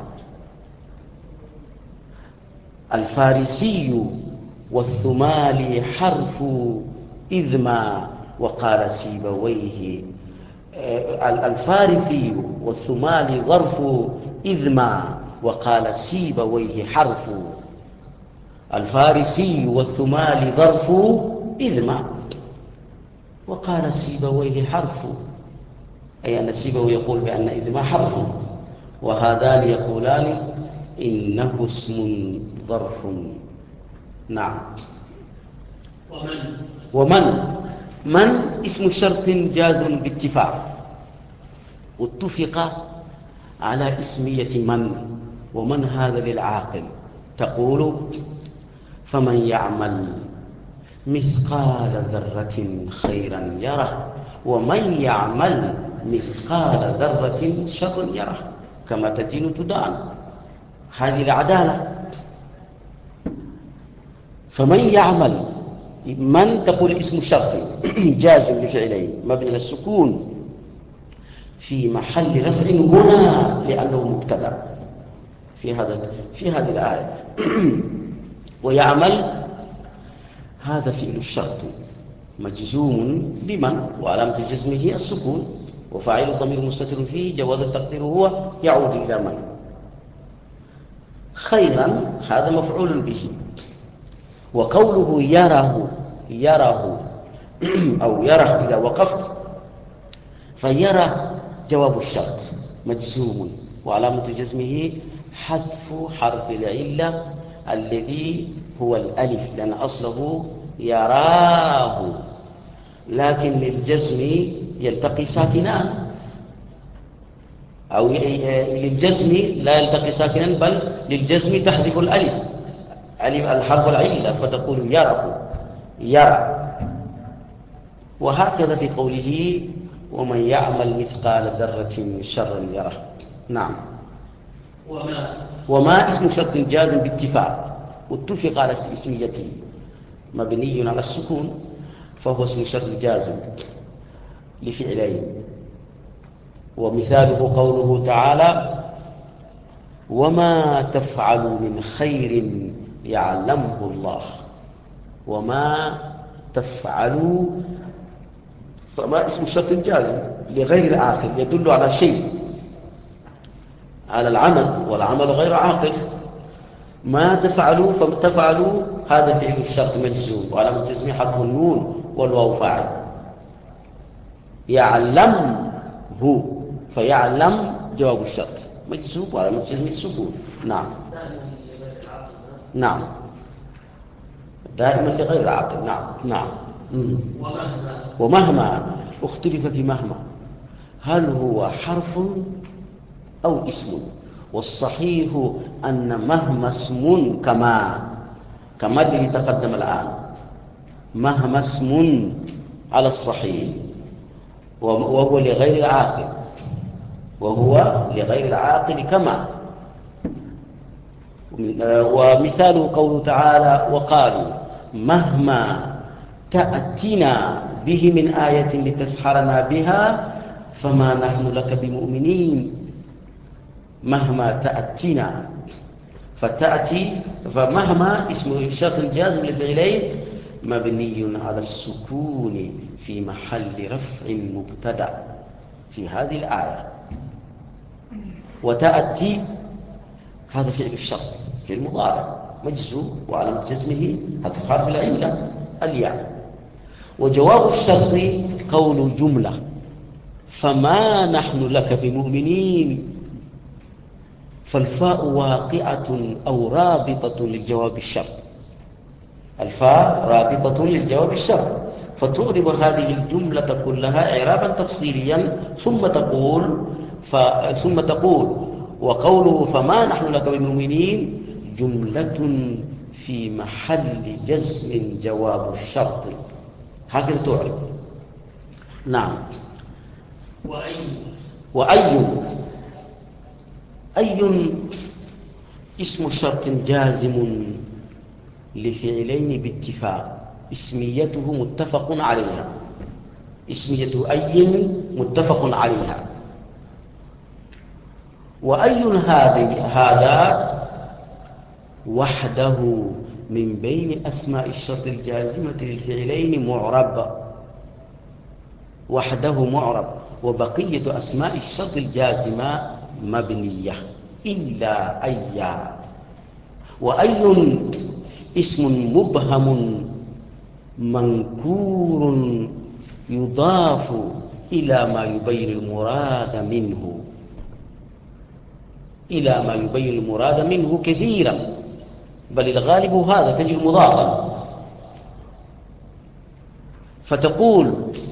الفارسي والثمالي حرف إذ ما، وقال سيبويه الفارسي والثمالي ظرف إذ ما، وقال سيبويه حرف. الفارسي والثمالي ظرف إذ ما، وقال سيبويه حرف، أي أن سيبويه يقول بأن إذ ما حرف، وهذان يقولان إنه اسم ظرف. نعم. ومن ومن من اسم شرط جازم باتفاق، واتفق على اسمية من، ومن هذا للعاقل، تقول فمن يعمل مثقال ذرة خيرا يره، ومن يعمل مثقال ذرة شرا يره، كما تدين تدان، هذه العدالة. فمن يعمل، من تقول اسم شرط جازم لفعلين مبني على السكون في محل رفع هنا لأنه مبتدأ في هذا في هذه الآية. ويعمل هذا فعل الشرط مجزوم بمن، وعلامة جزمه السكون، وفاعل الضمير مستتر فيه، جواز التقدير هو يعود إلى من. خيرا هذا مفعول به. وقوله يره يره أو يره إذا وقفت فيره جواب الشرط مجزوم، وعلامة جزمه حذف حرف العلة الذي هو الألف، لأن أصله يراه، لكن للجزم يلتقي ساكنان، أو للجزم لا يلتقي ساكنا، بل للجزم تحذف الألف، ألف الحرف العلة، فتقول يرى يرى. وهكذا في قوله ومن يعمل مثقال ذرة شرا يره. نعم. وما وما اسم شرط جازم باتفاق، واتفق على اسميته، مبني على السكون، فهو اسم شرط جازم لفعلين. ومثاله قوله تعالى وما تفعلوا من خير يعلمه الله. وما تفعلوا، فما اسم شرط جازم لغير العاقل، يدل على شيء، على العمل، والعمل غير عاقل. ما تفعلوا، فتفعلوا هذا فعل الشرط مجزوم، وعلامة جزمه حذف النون والواو فاعل. يعلمه، فيعلم جواب الشرط مجزوم، وعلامة جزمه السكون. نعم. نعم، دائما لغير العاقل. نعم. نعم. ومهما ومهما اختلف في مهما، هل هو حرف أو اسم؟ والصحيح أن مهما اسم كما كما الذي تقدم الآن، مهما اسم على الصحيح، وهو لغير العاقل، وهو لغير العاقل كما. ومثاله قوله تعالى وقالوا مهما تأتنا به من آية لتسحرنا بها فما نحن لك بمؤمنين. مهما تأتنا، فتأتي، فمهما اسم شرط جازم لفعلين مبني على السكون في محل رفع مبتدأ في هذه الآية. وتأتي هذا فعل الشرط في المضارع مجزوم، وعلامة جزمه حذف حرف العلة الياء. وجواب الشرط قول جملة فما نحن لك بمؤمنين، فالفاء واقعة أو رابطة للجواب الشرط. الفاء رابطة للجواب الشرط، فتعرب هذه الجملة كلها إعرابا تفصيليا، ثم تقول ف... ثم تقول وقوله فما نحن لك بمؤمنين جملة في محل جزم جواب الشرط، هكذا تعرب. نعم. وأي وأي أي اسم شرط جازم لفعلين باتفاق، اسميته متفق عليها، اسمية أي متفق عليها. وأي هذه هذا وحده من بين أسماء الشرط الجازمة للفعلين معرب، وحده معرب، وبقية أسماء الشرط الجازمة مبنية إلا أي. وأي اسم مبهم منكور يضاف إلى ما يبين المراد منه، إلى ما يبين المراد منه كثيرا، بل الغالب هذا تجد مضافا. فتقول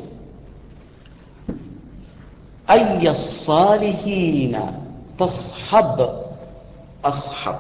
أي الصالحين تصحب أصحب،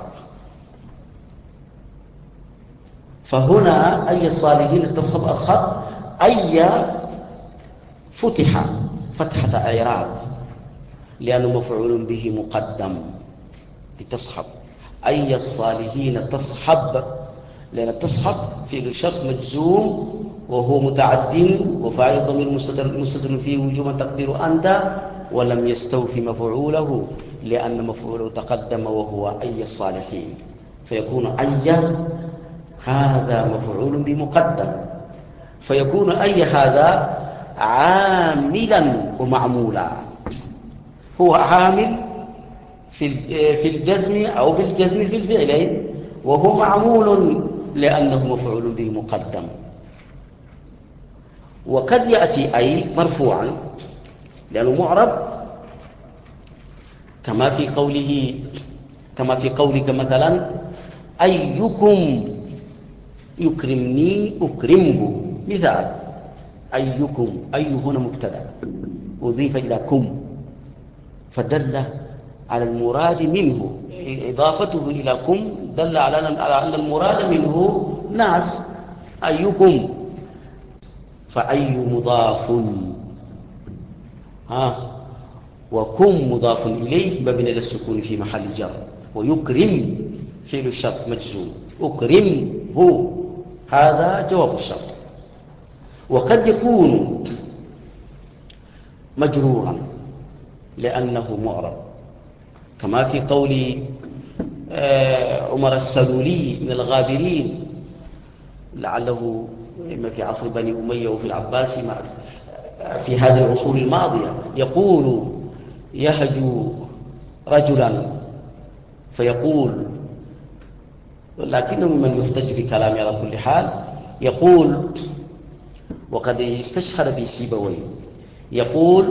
فهنا أي الصالحين تصحب أصحب، أي فتح فتحة إعراب لأنه مفعول به مقدم لتصحب. أي الصالحين تصحب، لأن تصحب فعل الشرط مجزوم وهو متعد، وفاعل الضمير مستتر فيه وجوبا تقدير أنت، ولم يستوفي مفعوله لأن مفعوله تقدم وهو أي الصالحين، فيكون أي هذا مفعول بمقدم، فيكون أي هذا عاملا ومعمولا. هو عامل في الجزم أو بالجزم في الفعلين، وهو معمول لأنه مفعول به مقدم. وقد يأتي أي مرفوعا لأنه معرب، كما في قوله كما في قولك مثلا أيكم يكرمني أكرمه، مثال أيكم، أي هنا مبتدأ أضيف إلى كم، فدل على المراد منه، إضافته إلى كم دل على أن المراد منه ناس، أيكم، فأي مضاف ها وكم مضاف إليه مبني للسكون في محل جر، ويكرم فعل الشرط مجزوم، أكرمه هذا جواب الشرط. وقد يكون مجرورا لأنه معرب، كما في قول عمر السلولي من الغابرين، لعله إما في عصر بني أمية وفي العباس في هذه العصور الماضية، يقول يهجو رجلا فيقول، لكنه من يحتج بكلام على كل حال، يقول وقد استشهر بسيبويه، يقول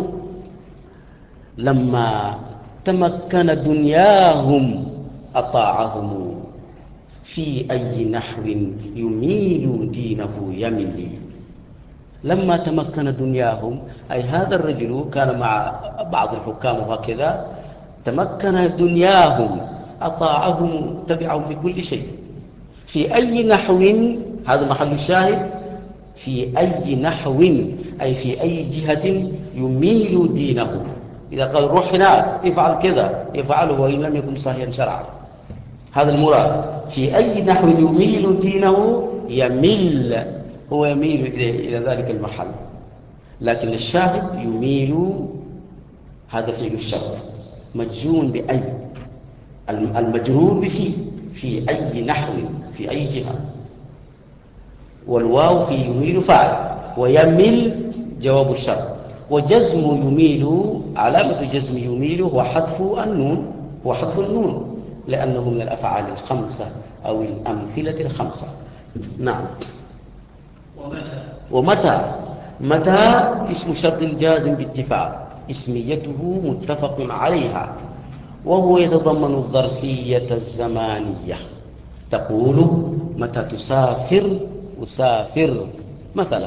لما تمكن دنياهم أطاعهم في أي نحو يميل دينه يملي. لما تمكن دنياهم أي هذا الرجل كان مع بعض الحكام وهكذا، تمكن دنياهم أطاعهم تبعهم في كل شيء، في أي نحو، هذا محل الشاهد، في أي نحو أي في أي جهة يميل دينه. إذا قال روح هناك افعل كذا يفعله وإن لم يكن صحيحا شرعا، هذا المراد. في أي نحو يميل دينه يميل، هو يميل إلى ذلك المحل، لكن الشاهد يميل هذا فعل الشرط مجزوم بأي، المجرور بفي، في أي نحو في أي جهة، والواو في يميل فاعل، ويميل جواب الشرط. وجزم يميل، علامة جزم يميل هو حذف النون، هو حذف النون لأنه من الأفعال الخمسة أو الأمثلة الخمسة. نعم. ومتى ومتى متى اسم شرط جازم باتفاق، اسميته متفق عليها، وهو يتضمن الظرفية الزمانية. تقول متى تسافر أسافر مثلا،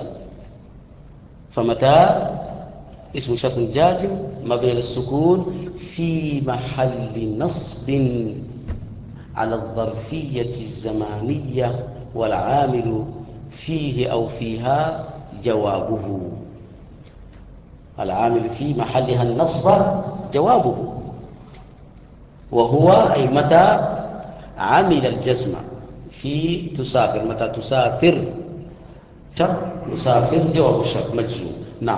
فمتى اسم شرط جازم مبني للسكون في محل نصب على الظرفية الزمانية، والعامل فيه أو فيها جوابه، العامل في محلها النصب جوابه، وهو أي متى عمل الجزم في تسافر، متى تسافر شرط مسافر جواب الشرط مجزوم. نعم.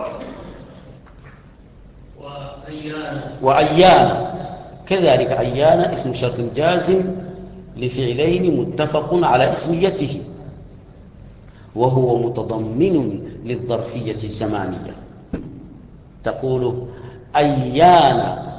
وأيانا وأيانا كذلك، أيانا اسم شرط جازم لفعلين متفق على اسميته، وهو متضمن للظرفية الزمانية. تقول أيانا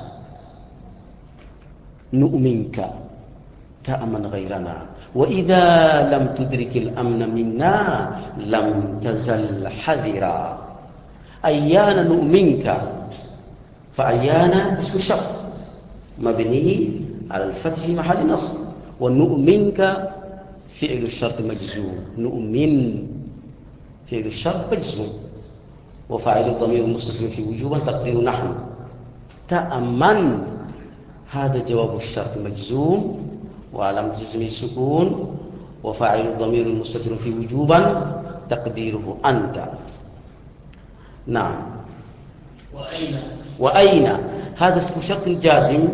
نؤمنك تأمن غيرنا، وإذا لم تدرك الأمن منا لم تزل حذرا. أيانا نؤمنك، فأيانا اسم شرط مبني على الفتح في محل نصب، ونؤمنك فعل الشرط مجزوم، نؤمن فعل الشرط مجزوم، وفاعل الضمير مستتر في وجوبا تقدير نحن. تأمن هذا جواب الشرط مجزوم وعلامة جزمه السكون، وفاعل الضمير المستتر في وجوبا تقديره أنت. نعم. وأين وأين هذا اسم شرط جازم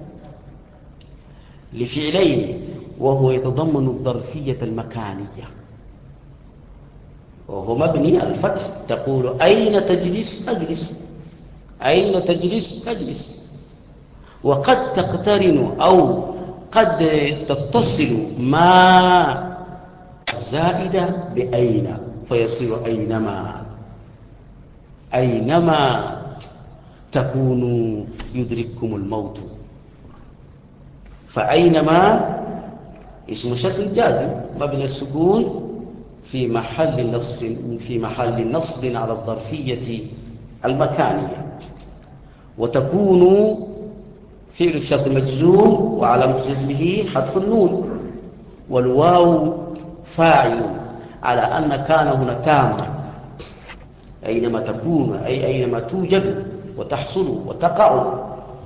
لفعلين، وهو يتضمن الظرفية المكانية، وهو مبني على الفتح. تقول أين تجلس أجلس، أين تجلس أجلس. وقد تقترن أو قد تتصل ما زائدة بأين فيصير أينما، أينما تكونوا يدرككم الموت. فأينما اسم شرط جازم مبني السكون في محل نصب، في محل نصب على الظرفية المكانية، وتكون فعل الشرط مجزوم وعلامة جزمه حذف النون، والواو فاعل على أن كان هنا تامة، أينما تكون أي أينما توجد وتحصل وتقع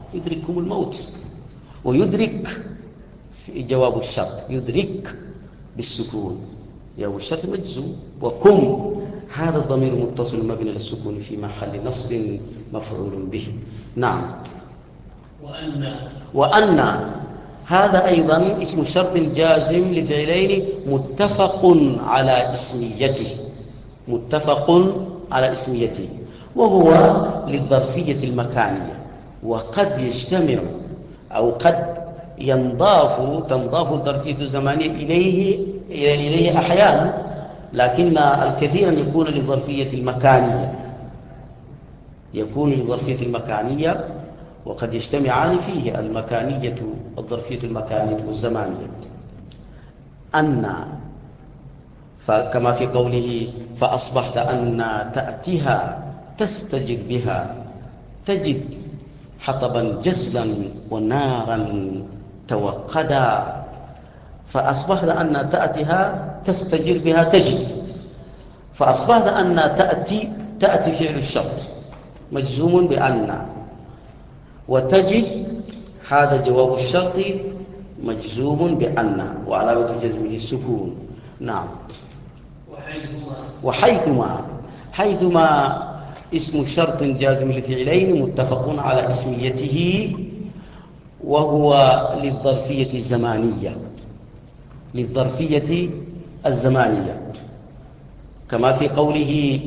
يدرككم الموت. ويدرك في جواب الشرط، يدرك بالسكون، جواب الشرط مجزوم. وكم هذا الضمير متصل مبني للسكون في محل نصب مفعول به. نعم. وأن وأن هذا أيضا اسم شرط جازم لفعلين متفق على اسميته، متفق على اسميته، وهو للظرفية المكانية. وقد يجتمع أو قد ينضاف تنضاف الظرفية الزمانية إليه إليه أحيانا، لكن الكثير يكون للظرفية المكانية، يكون للظرفية المكانية، وقد يجتمعان فيه المكانية الظرفية المكانية والزمانية. أن فكما في قوله فأصبحت أن تأتيها تستجد بها، تجد حطبا جسلا ونارا توقدا. فأصبحت أن تأتيها تستجد بها تجد، فأصبحت أن تأتي تأتي فعل الشرط مجزوم بأن، وتجد هذا جواب الشرط مجزوم بأن وعلامة جزمه السكون. نعم. وحيثما وحيثما حيثما اسم شرط جازم لفعلين متفق على اسميته، وهو للظرفية الزمانية، للظرفية الزمانية، كما في قوله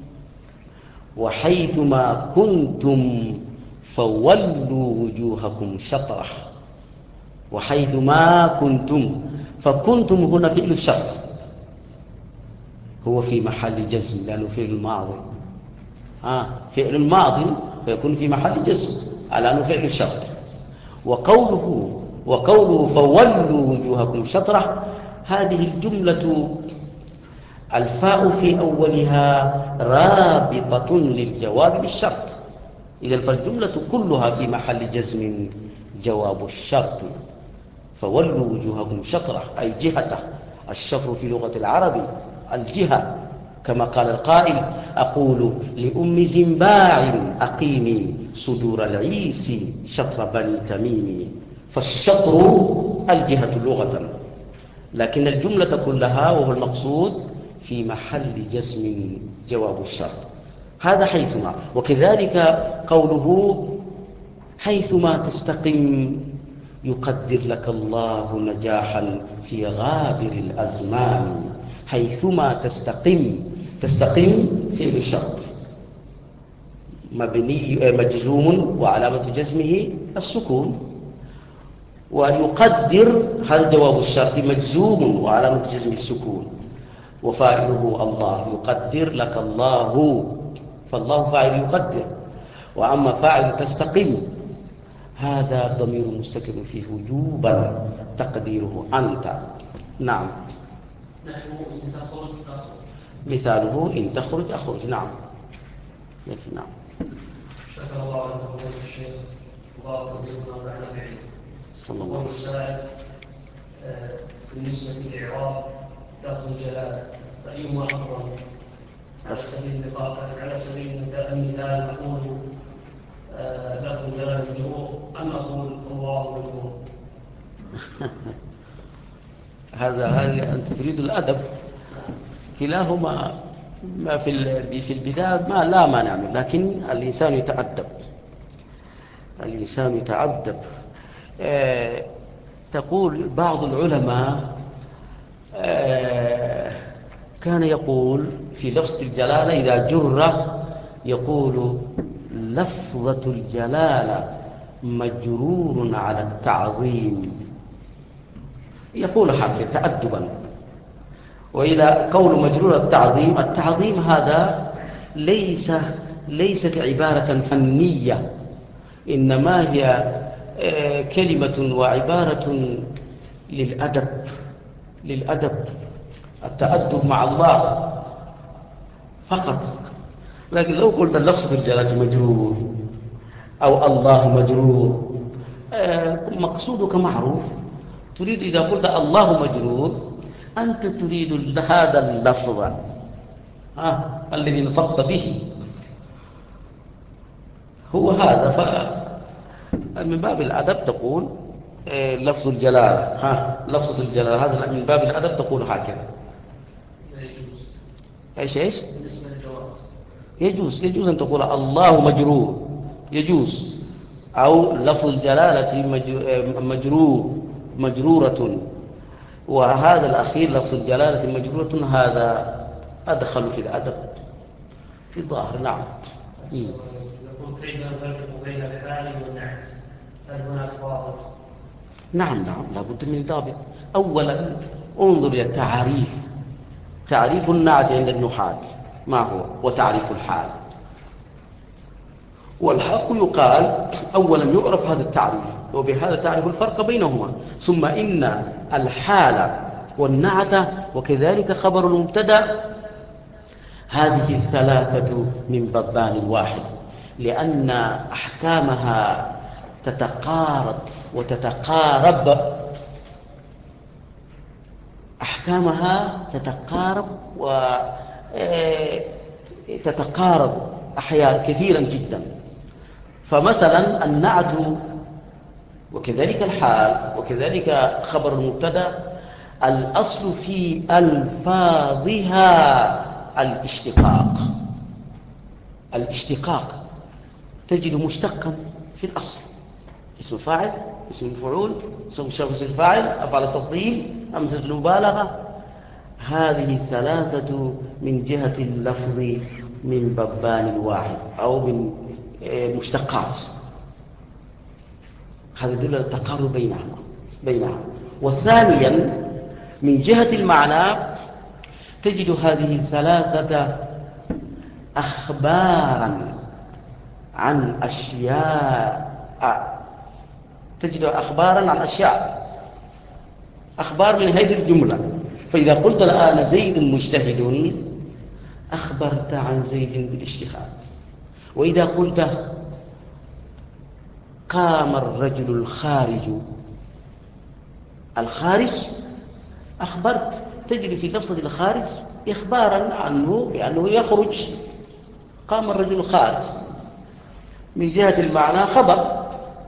وحيثما كنتم فولوا وجوهكم شطره. وحيثما كنتم، فكنتم هنا فعل الشرط، هو في محل جزم لأنه فعل ماضي. آه فعل ماضي فيكون في محل جزم على أنه فعل الشرط. وقوله وقوله فولوا وجوهكم شطره، هذه الجملة الفاء في أولها رابطة للجواب بالشرط، إذن فالجملة كلها في محل جزم جواب الشرط. فولوا وجوهكم شطره أي جهته. الشطر في لغة العرب الجهة، كما قال القائل أقول لأم زنباع أقيمي صدور العيس شطر بني تميم. فالشطر الجهة لغة، لكن الجملة كلها وهو المقصود في محل جزم جواب الشرط. هذا حيثما. وكذلك قوله حيثما تستقم يقدر لك الله نجاحا في غابر الأزمان. حيثما تستقم، تستقم فعل الشرط مبني مجزوم وعلامة جزمه السكون. ويقدر هذا جواب الشرط مجزوم وعلامة جزمه السكون، وفاعله الله. يقدر لك الله، فالله فاعل يقدر. وأما فاعل تستقم هذا ضمير مستتر فيه وجوبا تقديره أنت. نعم. نحو إن تخرج تخرج، مثاله إن تخرج أخرج. نعم. لكن نعم. شكر الله لكم يا الشيخ وبارك الله بعد بعيد. صلى الله عليه وسلم. والسائل بالنسبة للإعراب لفظ الجلالة فأيهما أفضل؟ على سبيل النقاط، على سبيل المثال نقول لفظ الجلالة مجرور أم نقول الله مجرور؟ هذا هذا أنت تريد الأدب. كلاهما ما في في البداية ما لا ما نعمل، لكن الإنسان يتأدب، الإنسان يتأدب. آه تقول بعض العلماء آه كان يقول في لفظ الجلالة إذا جر يقول لفظة الجلالة مجرور على التعظيم، يقول حقا تأدبا. وإذا قول مجرور التعظيم، التعظيم هذا ليس ليست عبارة فنية، إنما هي كلمة وعبارة للأدب، للأدب التأدب مع الله فقط. لكن لو قلت اللفظ الجلالة مجرور أو الله مجرور مقصودك معروف. تريد إذا قلت الله مجرور أنت تريد هذا اللفظ آه الذي نطقت به هو هذا. من باب الأدب تقول إيه لفظ الجلالة، ها لفظة الجلالة هذا من باب الأدب تقول هكذا. يجوز. إيش إيش؟ بالنسبة للجواز. يجوز يجوز أن تقول الله مجرور، يجوز. أو لفظ الجلالة مجرور مجرورة، وهذا الأخير لفظ الجلالة مجرورة هذا أدخل في الأدب في الظاهر. نعم. يقول كيف نفرق بين الحال والنعت؟ هل هناك ضابط؟ نعم نعم لابد من ضابط. أولا انظر إلى التعريف، تعريف النعت عند النحاة ما هو، وتعريف الحال. والحق يقال أولا يعرف هذا التعريف، وبهذا تعرف الفرق بينهما. ثم إن الحال والنعت وكذلك خبر المبتدا هذه الثلاثة من بابان واحد، لأن أحكامها تتقارب وتتقارب أحكامها تتقارب وتتقارب أحيانا كثيرا جدا. فمثلا النعت وكذلك الحال وكذلك خبر المبتدا الأصل في ألفاظها الاشتقاق. الاشتقاق تجد مشتقا في الأصل، اسم فاعل، اسم المفعول، اسم شخص الفاعل، أفعال التفضيل، أمثلة المبالغة. هذه الثلاثة من جهة اللفظ من بابان واحد أو من مشتقات. هذا يدل على التقارب بينها بينها وثانيا من جهة المعنى تجد هذه الثلاثة أخبارا عن أشياء، تجد أخبارا عن أشياء، أخبار من حيث الجملة. فإذا قلت الآن زيد مجتهد أخبرت عن زيد بالاجتهاد. وإذا قلت قام الرجل الخارج الخارج أخبرت، تجد في لفظة الخارج إخبارا عنه بأنه يخرج، قام الرجل الخارج من جهة المعنى خبر.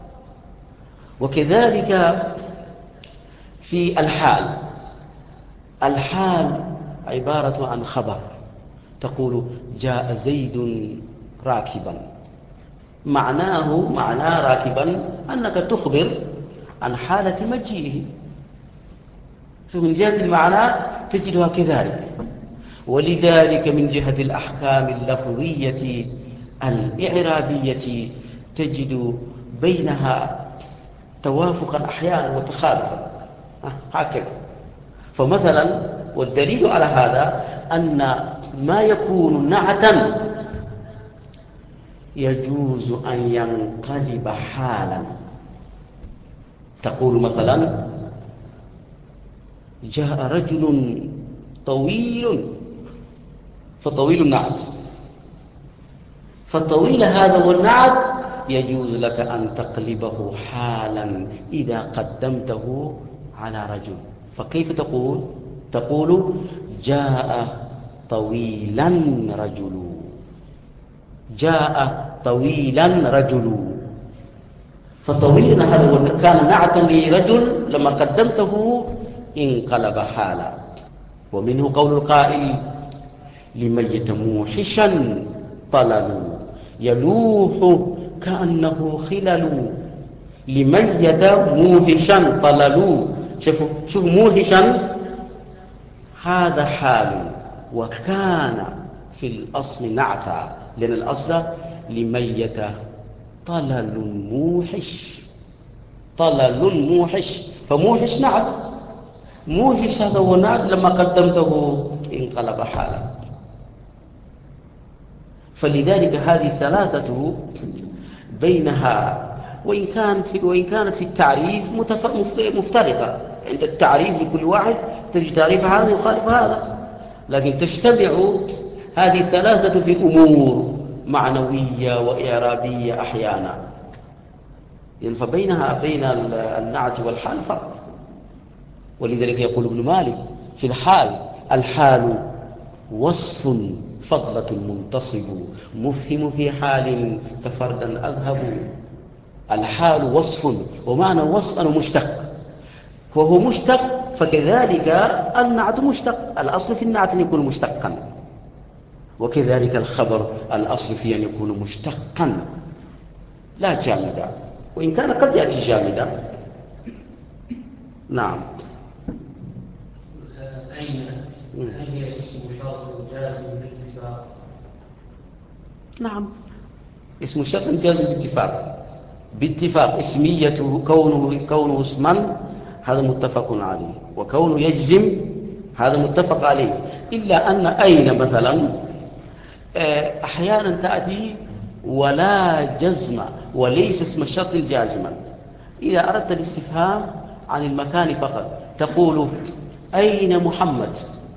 وكذلك في الحال، الحال عبارة عن خبر، تقول جاء زيد راكبا، معناه معنى راكبا أنك تخبر عن حالة مجيئه، فمن جهة المعنى تجدها كذلك. ولذلك من جهة الأحكام اللفظية الإعرابية تجد بينها توافقا أحيانا وتخالفا هكذا. فمثلا والدليل على هذا أن ما يكون نعتا يجوز أن ينقلب حالا. تقول مثلا جاء رجل طويل، فطويل نعت، فالطويل هذا والنعت يجوز لك أن تقلبه حالا إذا قدمته على رجل. فكيف تقول؟ تقول جاء طويلا رجل، جاء طويلا رجل، فطويلا هذا كان نعتا لرجل لما قدمته انقلب حالا. ومنه قول القائل لميت موحشا طلل يلوح كأنه خلل. لميت موحشا طلل، شوف شوف موحشا هذا حال، وكان في الأصل نعتا، لأن الأصل لميت طلل موحش، طلل موحش، فموحش نعت، موحش هذا هو نعت لما قدمته انقلب حالا. فلذلك هذه الثلاثة بينها وإن كانت في, وإن كانت في التعريف مفترقة، عند التعريف لكل واحد تجد تعريف هذا يخالف هذا، لكن تجتمع هذه الثلاثة في أمور معنوية وإعرابية أحيانا، يعني فبينها بين النعت والحال فرق. ولذلك يقول ابن مالك في الحال الحال وصف فضلة منتصب مفهم في حال كفردا أذهب. الحال وصف، ومعنى وصف أنه مشتق، وهو مشتق، فكذلك النعت مشتق، الأصل في النعت أن يكون مشتقا، وكذلك الخبر الأصل فيه أن يكون مشتقا لا جامدا، وإن كان قد يأتي جامدا. نعم. أين هل هي اسم شرط جازم بالاتفاق؟ نعم، اسم شرط جازم بالاتفاق، باتفاق اسميته كونه كونه اسما هذا متفق عليه، وكونه يجزم هذا متفق عليه، إلا أن أين مثلا أحيانا تأتي ولا جزم وليس اسم الشرط جازما. إذا أردت الاستفهام عن المكان فقط تقول أين محمد؟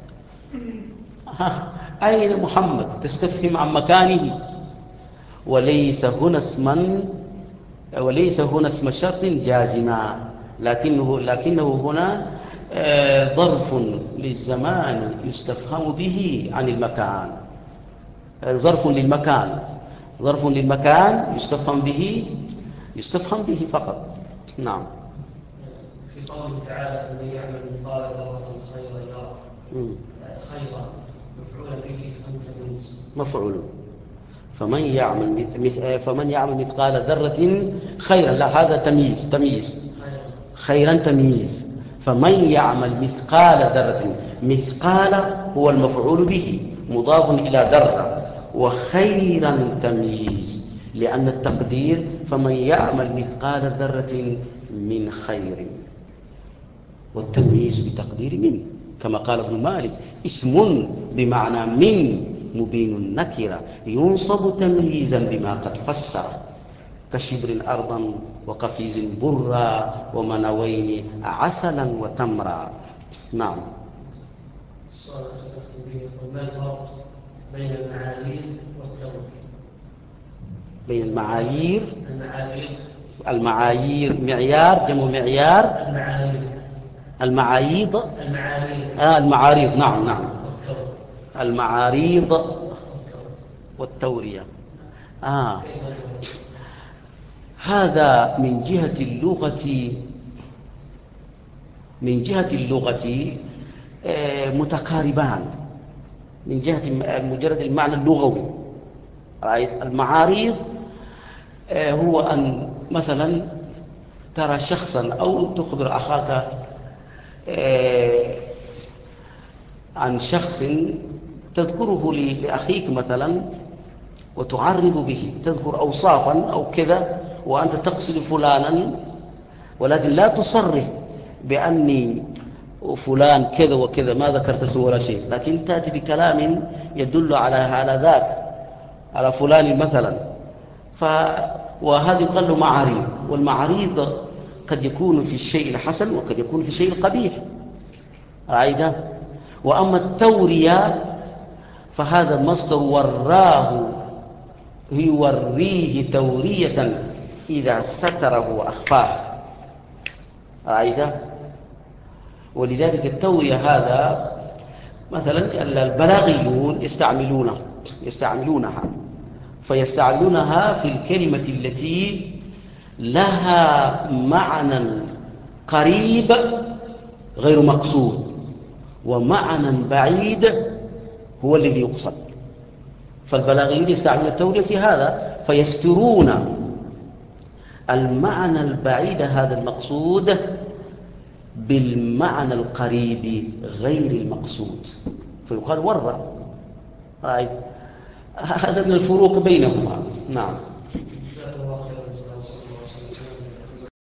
أين محمد؟ تستفهم عن مكانه، وليس هنا اسما وليس هنا اسم شرط جازما، لكنه لكنه هنا ظرف للزمان يستفهم به عن المكان، ظرف للمكان ظرف للمكان يستفهم به يستفهم به فقط. نعم. في قوله تعالى من يعمل مثقال ذرة خيرا يره، خيرا مفعول به أم تمييز؟ مفعول. فمن يعمل مث... فمن يعمل مثقال ذرة خيرا، لا هذا تمييز تمييز خيرا تمييز. فمن يعمل مثقال ذرة، مثقال هو المفعول به مضاف إلى ذرة، وخيرا تمييز، لأن التقدير فمن يعمل مثقال ذرة من خير، والتمييز بتقدير من، كما قال ابن مالك اسم بمعنى من مبين النكرة ينصب تمييزا بما قد فسر، كشبر أرضا وقفيز برا ومنوين عسلا وتمرا. نعم. ما الفرق بين المعايير والتوقيت؟ بين المعايير المعايير المعايير معيار جمع معيار، المعايير المعاييض المعايير آه المعاريض. نعم نعم المعاريض والتورية. آه. هذا من جهة اللغة من جهة اللغة متقاربان، من جهة مجرد المعنى اللغوي. المعاريض هو أن مثلا ترى شخصا أو تخبر أخاك عن شخص تذكره لأخيك مثلا وتعرض به، تذكر أوصافا أو كذا وأنت تقصد فلانا، ولكن لا تصرح بأني فلان كذا وكذا، ما ذكرت اسمه ولا شيء، لكن تأتي بكلام يدل على على ذاك، على فلان مثلا. ف وهذا يقال له معاريض. والمعاريض قد يكون في الشيء الحسن وقد يكون في الشيء القبيح. رأيت؟ وأما التورية فهذا مصدر وراه، يوريه تورية إذا ستره وأخفاه. رأيت؟ ولذلك التورية هذا مثلا البلاغيون يستعملونه يستعملونها فيستعملونها في الكلمة التي لها معنى قريب غير مقصود ومعنى بعيد هو الذي يقصد. فالبلاغيون يستعملون التورية في هذا، فيسترون المعنى البعيد هذا المقصود بالمعنى القريب غير المقصود، فيقال ورّ. هذا من الفروق بينهما. نعم.